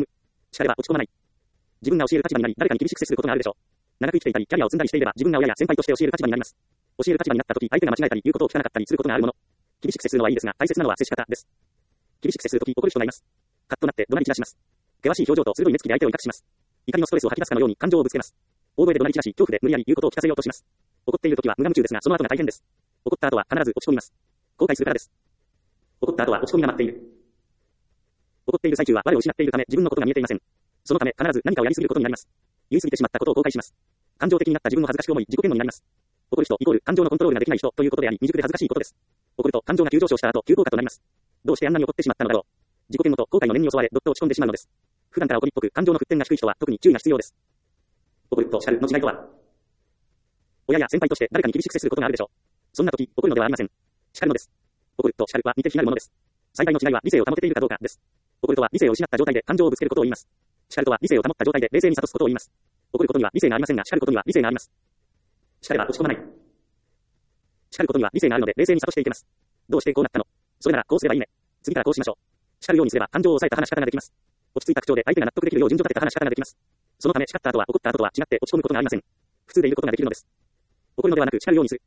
叱れば落ち込まない。自分が教える立場になり、誰かに厳しく接することがあるでしょう。長く生きていたり、キャリアを積んだりしていれば、自分が親や先輩として教える立場になります。教える立場になったとき、相手が間違えたり、言うことを聞かなかったりすることがあるもの。厳しく接するのはいいですが、大切なのは接し方です。厳しく接するとき、怒る人がいます。カッとなって怒鳴り散らします。険しい表情と鋭い目つきで相手を威嚇します。怒りのストレスを吐き出すかのように感情をぶつけます。大声で怒鳴り散らし、恐怖で無理やり言うことを聞かせようとします。怒っているときは無我夢中ですが、その後が大変です。怒った後は必ず落ち込みます。後悔するからです。怒った後は落ち込みが待っている。怒っている最中は我を失っているため、自分のことが見えていません。そのため必ず何かをやりすぎることになります。言い過ぎてしまったことを後悔します。感情的になった自分を恥ずかしく思い、自己嫌悪になります。怒る人イコール感情のコントロールができない人ということであり、未熟で恥ずかしいことです。怒ると感情が急上昇した後、急降下となります。どうしてあんなに怒ってしまったのだろう。自己嫌悪と後悔の念に襲われ、どっと落ち込んでしまうのです。普段から怒りっぽく感情の沸点が低い人は特に注意が必要です。怒ると叱るの違いとは。親や先輩として誰かに厳しく接することがあるでしょう。そんな時、怒るのではありません。叱るのです。怒ると叱るは似て非なるものです。最大の違いは理性を保てているかどうかです。怒るとは理性を失った状態で感情をぶつけることを言います。叱るとは理性を保った状態で冷静に諭すことを言います。怒ることには理性がありませんが、叱ることには理性があります。叱れば落ち込まない。叱ることには理性があるので冷静に諭していけます。どうしてこうなったの？それならこうすればいいね。次からこうしましょう。叱るようにすれば感情を抑えた話し方ができます。落ち着いた口調で相手が納得できるよう順序立てた話し方ができます。そのため叱った後は怒った後とは違って落ち込むことがありません。普通でいることができるのです。怒るのではなく叱るようにする。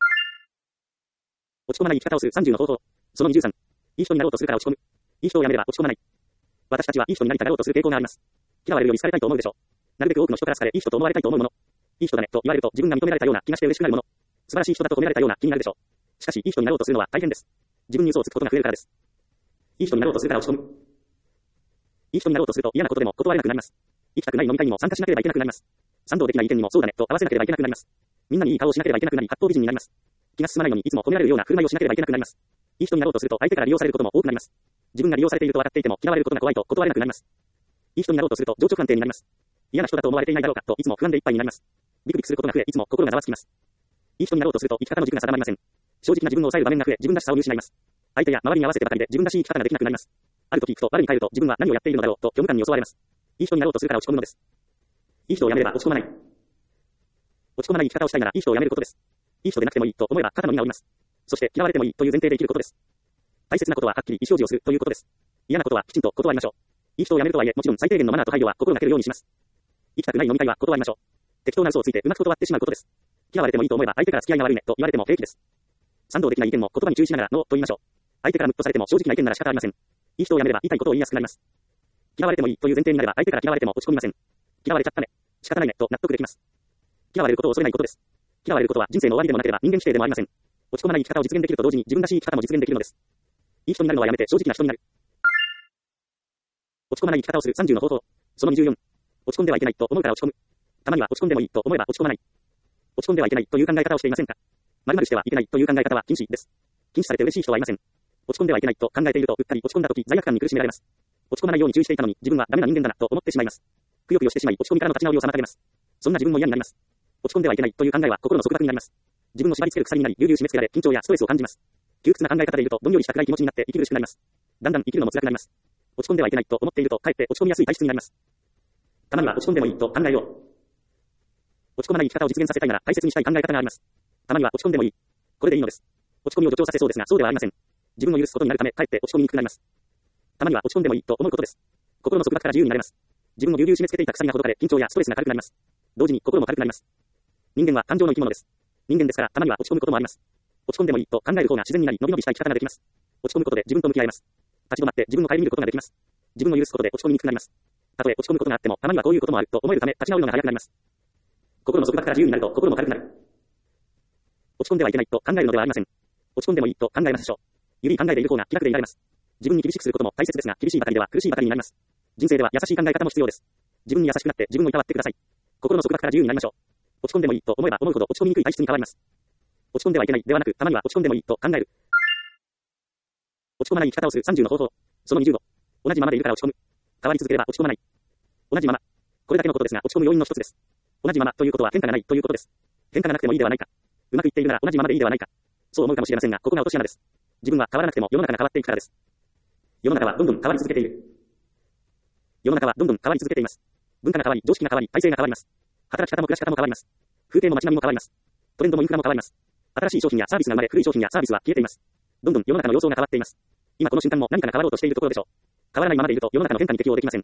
落ち込まない生き方をする30の方法。その23。いい人になろうとするから落ち込む。いい人をやめれば落ち込まない。私たちはいい人になりたがろうとする傾向があります。嫌われるより好かれたいと思うでしょう。なるべく多くの人から好かれ、いい人と思われたいと思うもの。いい人だねと言われると自分が認められたような気がして嬉しくなるもの。素晴らしい人だと褒められたような気になるでしょう。しかし、いい人になろうとするのは大変です。自分に嘘をつくことが増えるからです。いい人になろうとするから落ち込む。いい人になろうとすると嫌なことでも断れなくなります。行きたくない飲み会にも参加しなければいけなくなります。賛同できない意見にもそうだねと合わせなければいけなくなります。みんなにいい顔をしなければいけなくなり、八方美人になります。気が進まないのにいつも褒められるような振る舞いをしなければいけなくなります。いい人になろうとすると相手から利用されることも多くなります。自分が利用されていると分かっていても嫌われることが怖いと断れなくなります。いい人になろうとすると情緒不安定になります。嫌な人だと思われていないだろうかといつも不安でいっぱいになります。ビクビクすることが増え、いつも心がざわつきます。いい人になろうとすると生き方の軸が定まりません。正直な自分を抑える場面が増え、自分らしさを見失います。相手や周りに合わせてばかりで自分らしい生き方ができなくなります。ある時行くと我に返ると自分は何をやっているのだろうと虚無感に襲われます。いい人になろうとするから落ち込むのです。いい人をやめれば落ち込まない。落ち込まない生き方をしたいならいい人をやめることです。いい人でなくてもいいと思えば肩の荷が下ります。そして嫌われてもいいという前提で生きることです。大切なことははっきり意思表示をするということです。嫌なことはきちんと断りましょう。いい人をやめるとはいえ、もちろん最低限のマナーと配慮は心がけるようにします。行きたくない飲み会は断りましょう。適当な嘘をついてうまく断ってしまうことです。嫌われてもいいと思えば相手から付き合いが悪いねと言われても平気です。賛同できない意見も言葉に注意しながらノーと言いましょう。相手からムッとされても正直な意見なら仕方ありません。いい人をやめれば言いたいことを言いやすくなります。嫌われてもいいという前提になれば相手から嫌われても落ち込みません。嫌われちゃったね。仕方ないねと納得できます。嫌われることを恐れないことです。嫌われることは人生の終わりでもなければ人間否定でもありません。落ち込まない生き方を実現できると同時に自分らしい生き方も実現できるのです。いい人になるのはやめて正直な人になる。落ち込まない生き方をする30の方法。その24。落ち込んではいけないと思うから落ち込む。たまには落ち込んでもいいと思えば落ち込まない。落ち込んではいけないという考え方をしていませんか？〇〇してはいけないという考え方は禁止です。禁止されて嬉しい人はいません。落ち込んではいけないと考えているとうっかり落ち込んだ時罪悪感に苦しめられます。落ち込まないように注意していたのに自分はダメな人間だなと思ってしまいます。くよくよしてしまい落ち込みからの立ち直りを妨げます。そんな自分も嫌になります。落ち込んではいけないという考えは心の束縛になります。自分を縛り付ける鎖になり、悠々締め付けられ緊張やストレスを感じます。窮屈な考え方でいるとどんよりした暗い気持ちになって息苦しくなります。だんだん生きるのも辛くなります。落ち込んではいけないと思っているとかえって落ち込みやすい体質になります。たまには落ち込んでもいいと考えよう。落ち込まない生き方を実現させたいなら大切にしたい考え方があります。たまには落ち込んでもいい。これでいいのです。落ち込みを助長させそうですがそうではありません。自分を許すことになるためかえって落ち込みにくくなります。たまには落ち込んでもいいと思うことです。心の束縛から自由になれます。自分を悠々締め付けていた鎖がほどかれ緊張やストレスが軽くなります。同時に心も軽くなります。人間は感情の生き物です。人間ですからたまには落ち込むこともあります。落ち込んでもいいと考える方が自然になり伸び伸びした生き方ができます。落ち込むことで自分と向き合えます。立ち止まって自分を顧みることができます。自分を許すことで落ち込みにくくなります。たとえ落ち込むことがあってもたまにはこういうこともあると思えるため立ち直るのが早くなります。心の束縛から自由になると心も軽くなる。落ち込んではいけないと考えるのではありません。落ち込んでもいいと考えましょう。ゆるい考えでいる方が気楽でいられます。自分に厳しくすることも大切ですが厳しいばかりでは苦しいばかりになります。人生では優しい考え方も必要です。自分に優しくなって自分をいたわってください。心の束縛から自由になりましょう。落ち込んでもいいと思えば思うほど落ち込みにくい体質に変わります。落ち込んではいけないではなくたまには落ち込んでもいいと考える。落ち込まない生き方をする30の方法。その25。同じままでいるから落ち込む。変わり続ければ落ち込まない。同じまま。これだけのことですが落ち込む要因の一つです。同じままということは変化がないということです。変化がなくてもいいではないか。うまくいっているなら同じままでいいではないか。そう思うかもしれませんがここが落とし穴です。自分は変わらなくても世の中が変わっていくからです。世の中はどんどん変わり続けている。世の中はどんどん変わり続けています。文化が変わり、常識が変わり、体制が変わります。働き方も暮らし方も変わります。風景も街並みも変わります。トレンドもインフラも変わります。新しい商品やサービスが生まれ、古い商品やサービスは消えています。どんどん世の中の様相が変わっています。今この瞬間も何かが変わろうとしているところでしょう。変わらないままでいると世の中の変化に適応できません。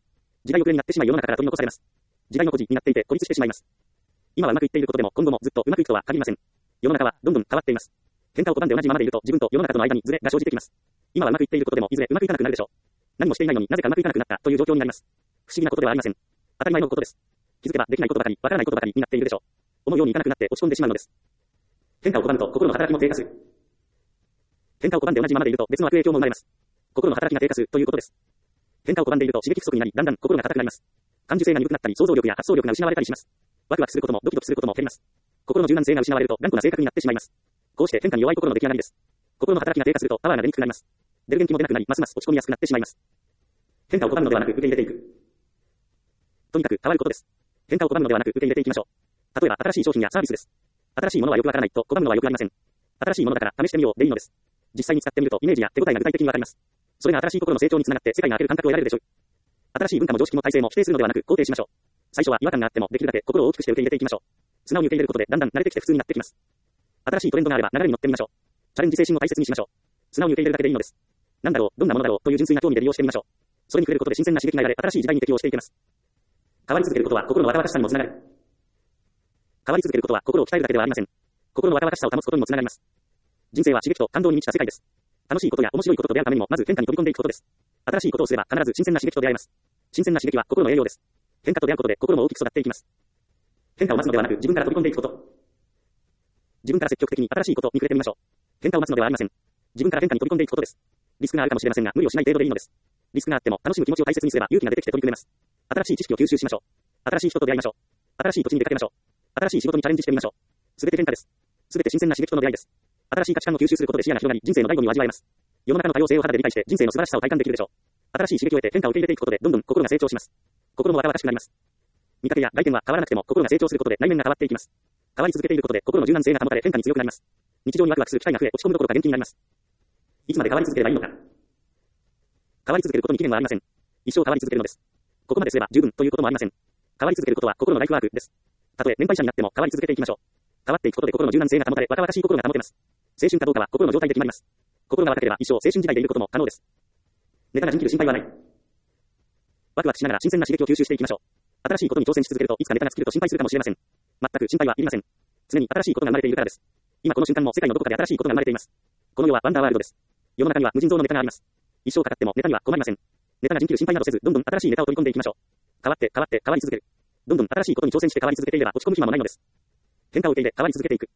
時代遅れになってしまい世の中から取り残されます。時代の孤児になっていて孤立してしまいます。今はうまくいっていることでも今後もずっとうまくいくとは限りません。世の中はどんどん変わっています。変化を拒んで同じままでいると自分と世の中との間にズレが生じてきます。今はうまくいっていることでもいずれうまくいかなくなるでしょう。何もしていないのになぜかうまくいかなくなったという状況になります。不思議なことではありません。当たり前のことです。気づけばできないことばかり、わからないことばかりになっているでしょう。思うようにいかなくなって落ち込んでしまうのです。変化を拒むと心の働きも低下する。変化を拒んで同じままでいると別の悪影響も生まれます。心の働きが低下するということです。変化を拒んでいると刺激不足になり、だんだん心が硬くなります。感受性が鈍くなったり、想像力や発想力が失われたりします。ワクワクすることもドキドキすることも減ります。心の柔軟性が失われると頑固な性格になってしまいます。こうして変化に弱い心の出来上がりです。心の働きが低下するとパワーが出にくくなります。出る元気も出なくなり、ますます落ち込みやすくなってしまいます。変化を拒むのではなく受け入れていく。とにかく変わることです。変化を拒むのではなく受け入れていきましょう。例えば新しい商品やサービスです。新しいものはよくわからないと拒むのはよくありません。新しいものだから試してみようでいいのです。実際に使ってみるとイメージや手応えが具体的にわかります。それが新しい心の成長につながって世界が開ける感覚を得られるでしょう。新しい文化も常識も体制も否定するのではなく肯定しましょう。最初は違和感があってもできるだけ心を大きくして受け入れていきましょう。素直に受け入れることでだんだん慣れてきて普通になってきます。新しいトレンドがあれば流れに乗ってみましょう。チャレンジ精神を大切にしましょう。素直に受け入れるだけでいいのです。なんだろう、どんなものだろうという純粋な興味で利用してみましょう。それに触れることで新鮮な刺激が得られ、新しい時代に適応していけます。変わり続けることは心の若々しさにもつながる。変わり続けることは心を鍛えるだけではありません。心の若々しさを保つことにもつながります。人生は刺激と感動に満ちた世界です。楽しいことや面白いことと出会うためにもまず変化に飛び込んでいくことです。新しいことをすれば必ず新鮮な刺激と出会います。新鮮な刺激は心の栄養です。変化と出会うことで心も大きく育っていきます。変化を待つのではなく自分から飛び込んでいくこと。自分から積極的に新しいことに触れてみましょう。変化を待つのではありません。自分から変化に飛び込んでいくことです。リスクがあるかもしれませんが無理をしない程度でいいのです。リスクがあっても楽しむ気持ちを大切にすれば勇気が出てきて取り組めます。新しい知識を吸収しましょう。新しい人と出会いましょう。新しい土地に出かけましょう。新しい仕事にチャレンジしてみましょう。すべて変化です。すべて新鮮な刺激との出会いです。新しい価値観を吸収することで視野が広がり人生の醍醐味を味わえます。世の中の多様性を肌で理解して人生の素晴らしさを体感できるでしょう。新しい刺激を得て変化を受け入れていくことでどんどん心が成長します。心も若々しくなります。見かけや外見は変わらなくても心が成長することで内面が変わっていきます。変わり続けていることで心の柔軟性が保たれ変化に強くなります。日常にワクワクする機会が増え落ち込むどころか元気になります。いつまで変わり続ければいいのか。変わり続けることに期限はありません。一生変わり続けるのです。ここまですれば十分ということもありません。変わり続けることは心のライフワークです。たとえ年配者になっても変わり続けていきましょう。変わっていくことで心の柔軟性が保たれ若々しい心が保てます。青春かどうかは心の状態で決まります。心が若ければ一生青春時代でいることも可能です。ネタが人気る心配はない。ワクワクしながら新鮮な刺激を吸収していきましょう。新しいことに挑戦し続けるといつかネタが尽きると心配するかもしれません。全く心配はいりません。常に新しいことが生まれているからです。今この瞬間も世界のどこかで新しいことが生まれています。この世はワンダーワールドです。世の中には無尽蔵のネタがあります。一生かかってもネタには困りません。ネタが人気る心配などせずどんどん新しいネタを取り込んでいきましょう。変わって変わって変わり続ける。どんどん新しいことに挑戦して変わり続けていれば落ち込む暇もないのです。変化を受け入れ変わり続けていく。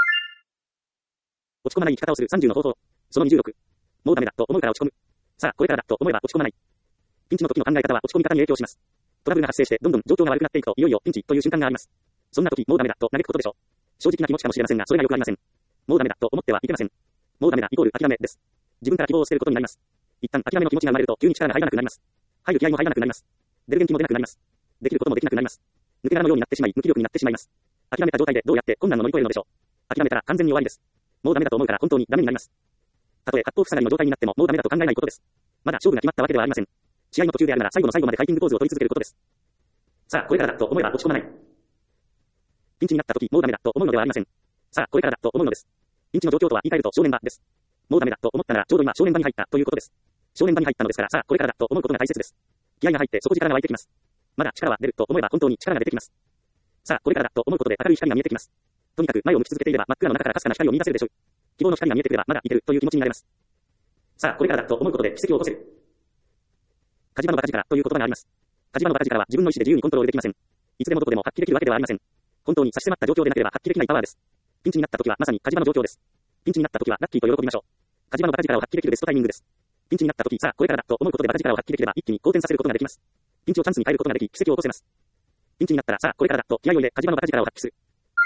落ち込まない生き方をする30の方法。その26。もうダメだと思うから落ち込む。さあこれからだと思えば落ち込まない。ピンチの時の考え方は落ち込み方に影響します。トラブルが発生してどんどん状況が悪くなっていくといよいよピンチという瞬間があります。そんな時もうダメだと嘆くことでしょう。正直な気持ちかもしれませんがそれがよくありません。もうダメだと思ってはいけません。もうダメだイコール諦めです。自分から希望を捨てることになります。一旦諦めの気持ちが生まれると急に力が入らなくなります。入る気合も入らなくなります。出る元気も出なくなります。できることもできなくなります。抜け殻のようになってしまい無気力になってしまいます。諦めた状態でどうやって困難を乗り越えるのでしょう。諦めたら完全に終わりです。もうダメだと思うから本当にダメになります。たとえ八方塞がりの状態になってももうダメだと考えないことです。まだ勝負が決まったわけではありません。試合の途中であるなら最後の最後までファイティングポーズを取り続けることです。さあこれからだと思えば落ち込まない。ピンチになった時もうダメだと思うのではありません。さあこれからだと思うのです。ピンチの状況とは言い換えると正念場です。もうダメだと思ったならちょうど今正念場に入ったということです。正念場に入ったのですからさあこれからだと思うことが大切です。気合が入って底力が湧いてきます。まだ力は出ると思えば本当に力が出てきます。さあこれからだと思うことで明るい光が見えてきます。とにかく前を向き続けていれば真っ暗の中からかすかな光を見出せるでしょう。希望の光が見えてくればまだいけるという気持ちになれます。さあこれからだと思うことで奇跡を起こせる。火事場のバカ力という言葉があります。火事場のバカ力は自分の意思で自由にコントロールできません。いつでもどこでも発揮できるわけではありません。本当に差し迫った状況でなければ発揮できないパワーです。ピンチになった時はまさに火事場の状況です。ピンチになった時はラッキーと喜びましょう。火事場のバカ力を発揮できるベストタイミングです。ピンチになった時さあこれからだと思うことでバカ力を発揮できれば一気に好転させることができます。ピンチをチャンスに変えることができ奇跡を起こせます。ピンチになったらさあこれからだと気合を入れ火事場のバカ力を発揮する。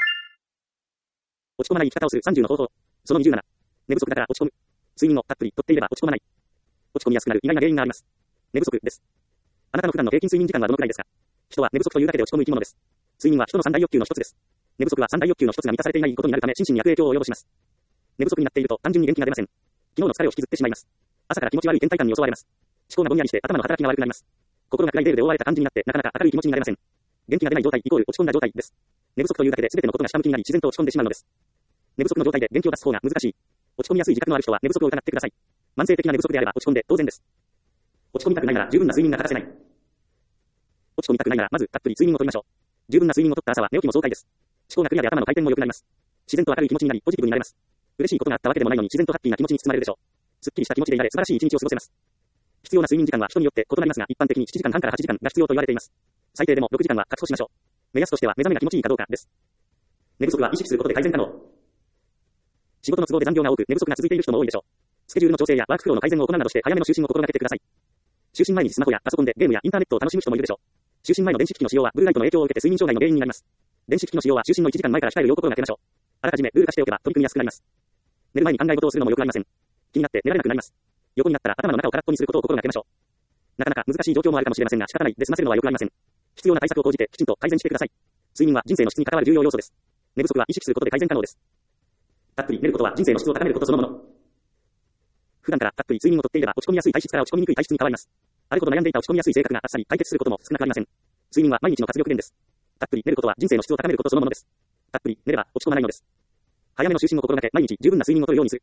落ち込まない生き方をする30の方法。その27。寝不足だから落ち込む。睡眠をたっぷりとっていれば落ち込まない。落ち込みやすくなる意外な原因があります。寝不足です。あなたの普段の平均睡眠時間はどのくらいですか。人は寝不足というだけで落ち込む生き物です。睡眠は人の三大欲求の一つです。寝不足は三大欲求の一つが満たされていないことになるため心身に悪影響を及ぼします。寝不足になっていると単純に元気が出ません。昨日の疲れを引きずってしまいます。朝から気持ち悪い倦怠感に襲われます。思考がぼんやりして頭の働きが悪くなります。心が暗いベールで覆われた感じになってなかなか明るい気持ちになれません。元気が出ない状態イコール落ち込んだ状態です。寝不足というだけで全てのことが下向きになり自然と落ち込んでしまうのです。寝不足の状態で元気を出す方が難しい。落ち込みやすい自覚のある人は寝不足を疑ってください。慢性的な寝不足であれば落ち込んで当然です。落ち込みたくないなら十分な睡眠が欠かせない。 落ち込みたくないなら、まずたっぷり睡眠をとりましょう。十分な睡眠をとった朝は寝起きも爽快です。思考がクリアで頭の回転も良くなります。自然と明るい気持ちになり、ポジティブになれます。嬉しいことがあったわけでもないのに自然とハッピーな気持ちに包まれるでしょう。すっきりした気持ちでいられ素晴らしい一日を過ごせます。必要な睡眠時間は人によって異なりますが、一般的に7時間半から8時間が必要と言われています。最低でも6時間は確保しましょう。目安としては目覚めが気持ちいいかどうかです。寝不足は意識することで改善可能。仕事の都合で残業が多く寝不足が続いている人も多いでしょう。スケジュールの調整やワークフローの改善を行うなどして早めの就寝を心がけてください。就寝前にスマホやパソコンでゲームやインターネットを楽しむ人もいるでしょう。就寝前の電子機器の使用はブルーライトの影響を受けて睡眠障害の原因になります。電子機器の使用は就寝の1時間前から控えるよう心がけましょう。あらかじめルール化しておけば取り組みやすくなります。寝る前に考え事をするのもよくありません。気になって寝られなくなります。横になったら頭の中を空っぽにすることを心がけましょう。なかなか難しい状況もあるかもしれませんが仕方ないで済ませるのはよくありません。必要な対策を講じてきちんと改善してください。睡眠は人生の質に関わる重要要素です。寝不足は意識することで改善可能です。たっぷり寝ることは人生の質を高めることそのもの。普段からたっぷり睡眠をとっていれば落ち込みやすい体質から落ち込みにくい体質に変わります。あるほど悩んでいた落ち込みやすい性格があっさり解決することも少なくありません。睡眠は毎日の活力源です。たっぷり寝ることは人生の質を高めることそのものです。たっぷり寝れば落ち込まないのです。早めの就寝を心がけ毎日十分な睡眠をとるようにする。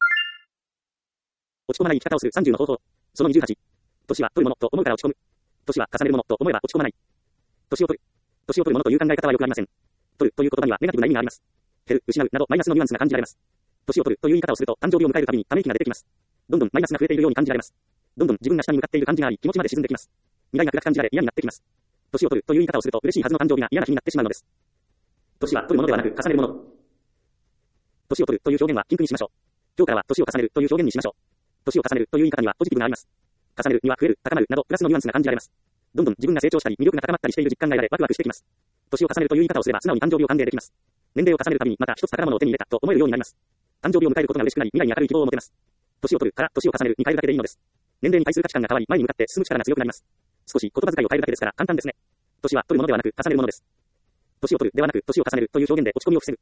落ち込まない生き方をする30の方法。その28。年は取るものと思うから落ち込む。年は重ねるものと思えば落ち込まない。年を取る。年を取るものという考え方はよくありません。取るという言葉にはネガティブな意味があります。減る、失うなどマイナスのニュアンスが感じられます。年を取るという言い方をすると誕生日を迎えるたびにため息が出てきます。どんどんマイナスが増えているように感じられます。どんどん自分が下に向かっている感じがあり気持ちまで沈んできます。未来が暗く感じられ嫌になってきます。年を取るという言い方をすると嬉しいはずの誕生日が嫌な日になってしまうのです。年は取るものではなく重ねるもの。年を取るという表現は禁句にしましょう。今日からは年を重ねるという表現にしましょう。年を重ねるという言い方にはポジティブがあります。重ねるには増える、高まるなどプラスのニュアンスが感じられます。どんどん自分が成長したり魅力が高まったりしている実感が得られワクワクしてきます。年を重ねるという言い方をすれば素直に誕生日を歓迎できます。年齢を重ねるたびにまた一つ宝物を手に入れたと思えるようになります。誕生日を迎えることが嬉しくなり未来に明るい希望を持てます。年を取るから年を重ねるに変えるだけでいいのです。年齢に対する価値観が変わり前に向かって進む力が強くなります。少し言葉遣いを変えるだけですから簡単ですね。年は取るものではなく重ねるものです。年を取るではなく年を重ねるという表現で落ち込みを防ぐ。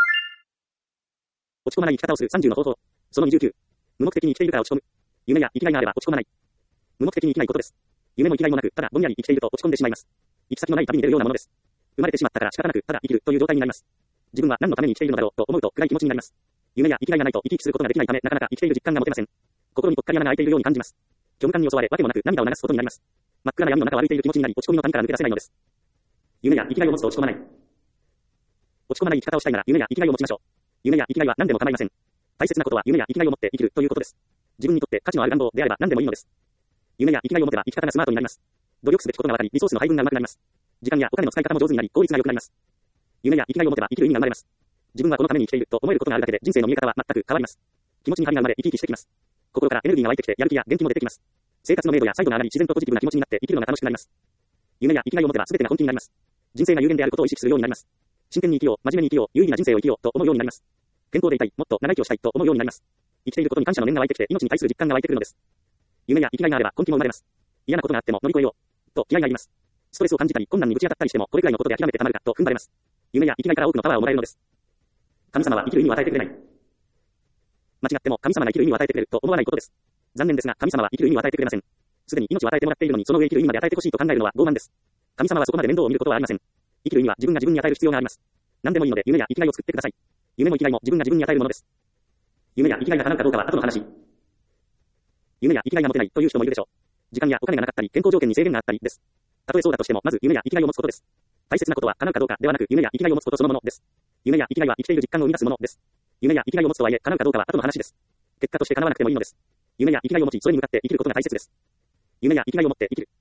落ち込まない生き方をする30の方法。その29。無目的に生きているから落ち込む。夢や生きがいがあれば落ち込まない。無目的に生きないことです。夢も生きがいもなく、ただぼんやり生きていると落ち込んでしまいます。行き先のない旅に出るようなものです。生まれてしまったから仕方なく、ただ生きるという状態になります。自分は何のために生きているのだろうと思うと暗い気持ちになります。夢や生きがいがないと生き生きすることができないため、なかなか生きている実感が持てません。心にぽっかり穴が開いているように感じます。虚無感に襲われ、わけもなく涙を流すことになります。真っ暗な闇の中を歩いている気持ちになり、落ち込みの谷から抜け出せないのです。夢や生きがいを持つと落ち込まない。落ち込まない生き方をしたいなら夢や生きがいを持ちましょう。夢や生きがいは何でも構いません。大切なことは夢や生きがいを持って生きるということです。自分にとって価値のある願望であれば何でもいいのです。夢や生きがいを持てば生き方がスマートになります。努力すべきことが分かり、リソースの配分が上手くなります。時間やお金の使い方も上手になり、効率が良くなります。夢や生きがいを持てば生きる意味が生まれます。自分はこのために生きていると思えることがあるだけで人生の見え方は全く変わります。気持ちに張りが生まれ生き生きしてきます。心からエネルギーが湧いてきてやる気や元気も出てきます。生活の明度や彩度が上がり自然とポジティブな気持ちになって生きるのが楽しくなります。夢や生きがいを持てば全てが本気になります。人生が有限であることを意識するようになります。真剣に生きよう、真面目に生きよう、有意義な人生を生きようと思うようになります。健康でいたい、もっと長生きをしたいと思うようになります。生きていることに感謝の念が湧いてきて命に対する実感が湧いてくるのです。夢や生きがいがあれば根気も生まれます。嫌なことがあっても乗り越えようと気合がいります。ストレスを感じたり困難にぶち当たったりしてもこれくらいのことで諦めてたまるかと踏ん張れます。夢や生きがいから多くのパワーをもらえるのです。神様は生きる意味を与えてくれない。間違っても神様が生きる意味を与えてくれると思わないことです。残念ですが神様は生きる意味を与えてくれません。すでに命を与えてもらっているのにその上生きる意味まで与えてほしいと考えるのは傲慢です。神様はそこまで面倒を見ることはありません。生きる意味は自分が自分に与える必要があります。何でもいいので夢や生きがいを作ってください。夢も生きがいも自分が自分に与えるものです。夢や生きがいが叶うかどうかは後の話。夢や生きがいが持てないという人もいるでしょう。時間やお金がなかったり健康条件に制限があったりです。たとえそうだとしてもまず夢や生きがいを持つことです。大切なことは叶うかどうかではなく夢や生きがいを持つことそのものです。夢や生きがいは生きている実感を生み出すものです。夢や生きがいを持つとはいえ叶うかどうかは後の話です。結果として叶わなくてもいいのです。夢や生きがいを持ちそれに向かって生きることが大切です。夢や生きがいを持って生きる。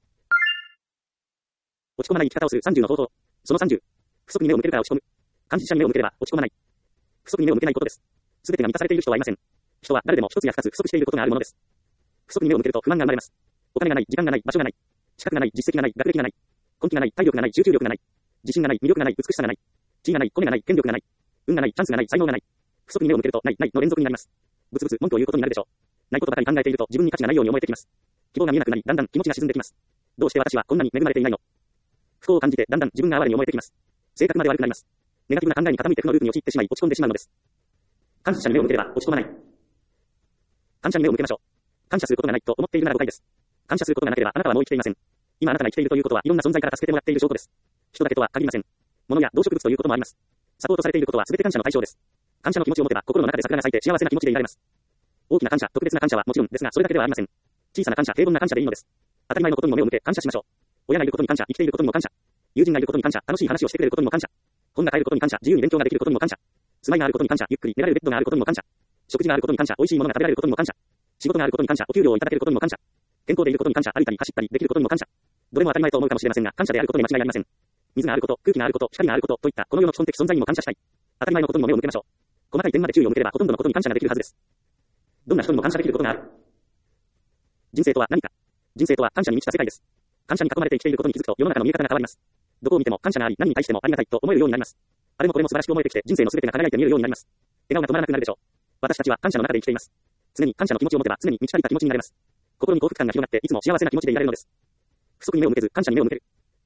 落ち込まない生き方をする30の方法。その30。不足に目を向けるから落ち込む。監視者に目を向ければ落ち込まない。不足に目を向けないことです。すべてが満たされている人はいません。人は誰でも一つや二つ不足していることがあるものです。不足に目を向けると不満が生まれます。お金がない、時間がない、場所がない、資格がない、実績がない、学歴がない、根気がない、体力がない、集中力がない、自信がない、魅力がない、美しさがない、地位がない、コネがない、権力がない、運がない、チャンスがない、才能がない。不足に目を向けるとないの連続になります。ぶつぶつ文句を言うことになるでしょう。ないことばかり考えていると自分に価値がないように思えてきます。希望が見えなくなりだんだん気持ちが沈んできます。どうして私はこんなに恵まれていないの。不幸を感じてだんだん自分が哀れに思えてきます。性格まで悪くなります。ネガティブな考えに傾いて負のループに陥ってしまい落ち込んでしまうのです。感謝に目を向ければ落ち込まない。感謝に目を向けましょう。感謝することがないと思っているなら誤解です。感謝することがなければあなたはもう生きていません。今あなたが生きているということはいろんな存在から助けてもらっている証拠です。人だけとは限りません。物や動植物ということもあります。サポートされていることは全て感謝の対象です。感謝の気持ちを持てば心の中で桜が咲いて幸せな気持ちでいられます。大きな感謝、特別な感謝はもちろんですがそれだけではありません。小さな感謝、平凡な感謝でいいのです。当たり前のことにも目を向け感謝しましょう。 親がいることに感謝、生きていることにも感謝。友人がいることに感謝、楽しい話をしてくれることにも感謝。本が買えることに感謝、自由に勉強ができることにも感謝。住まいがあることに感謝、ゆっくり寝られるベッドがあることにも感謝。食事があることに感謝、美味しいものが食べられることにも感謝。仕事があることに感謝、お給料をいただけることにも感謝。健康でいることに感謝、歩いたり走ったりできることにも感謝。どれも当たり前と思うかもしれませんが、感謝であることに間違いありません。水があること、空気があること、光があることといったこの世の基本的存在にも感謝したい。当たり前のことにも目を向けましょう。細かい点まで注意を向ければほとんどのことに感謝ができるはずです。どんな人にも感謝できることがある。人生とは何か。人生とは感謝に満ちた世界です。感謝に囲まれて生きていることに気づくと世の中の見え方が変わります。どこを見ても感謝があり、何に対してもありがたいと思えるようになります。あれもこれも素晴らしく思えてきて人生の全てが輝いて見えるようになります。笑顔が止まらなくなるでしょう。私たちは感謝の中で生きています。常に感謝の気持ちを持てば常に満ち足りた気持ちになれます。心に幸福感が広がっていつも幸せな気持ちでいられるのです。不足に目を向けず感謝に目を向ける。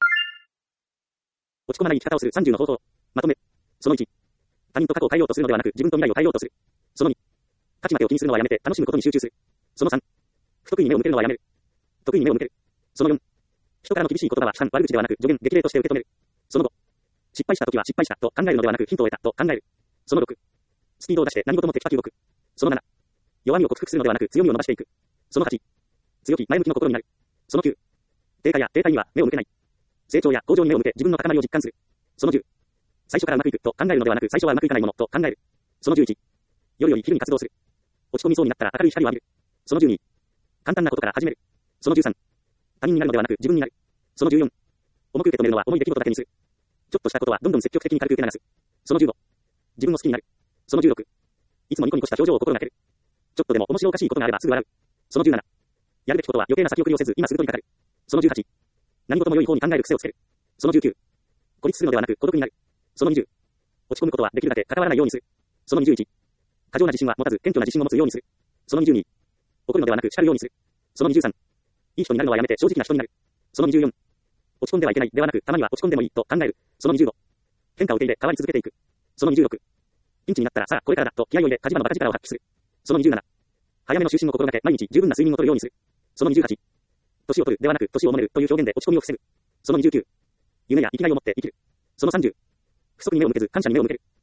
落ち込まない生き方をする30の方法。まとめ。その1。他人と過去を変えようとするのではなく自分と未来を変えようとする。その2。勝ち負けを気にするのはやめて楽しむことに集中する。その3。不得意に目を向けるのはやめる。得意に目を向ける。その4。人からの厳しい言葉は批判、悪口ではなく助言、激励として受け止める。その5。失敗した時は失敗したと考えるのではなくヒントを得たと考える。その6。スピードを出して何事も的確動く。その7。弱みを克服するのではなく強みを伸ばしていく。その8。強気前向きの心になる。その9。低下や停滞には目を向けない。成長や向上に目を向け自分の高まりを実感する。その10。最初からうまくいくと考えるのではなく最初はうまくいかないものと考える。その11。夜より昼に活動する。落ち込みそうになったら明るい光を浴びる。その12。簡単なことから始める。その13。他人になるのではなく自分になる。その14。重く受け止めるのは重い出来事だけにする。ちょっとしたことはどんどん積極的に軽く受け流す。その15。自分を好きになる。その16。いつもニコニコした表情を心がける。ちょっとでも面白おかしいことがあればすぐ笑う。その17。やるべきことは余計な先送りをせず今すぐ取り掛かる。その18。何事も良い方に考える癖をつける。その19。孤立するのではなく孤独になる。その20。落ち込むことはできるだけ関わらないようにする。その21。過剰な自信は持たず謙虚な自信を持つようにする。その22。怒るのではなく叱るようにする。その23。いい人になるのはやめて正直な人になる。その24。落ち込んではいけないではなくたまには落ち込んでもいいと考える。その25。変化を受け入れ変わり続けていく。その26。ピンチになったらさあこれからだと気合を入れ火事場のバカ力を発揮する。その27。早めの就寝を心がけ毎日十分な睡眠をとるようにする。その28。年を取るではなく年を重ねるという表現で落ち込みを防ぐ。その29。夢や生きがいを持って生きる。その30。不足に目を向けず感謝に目を向ける。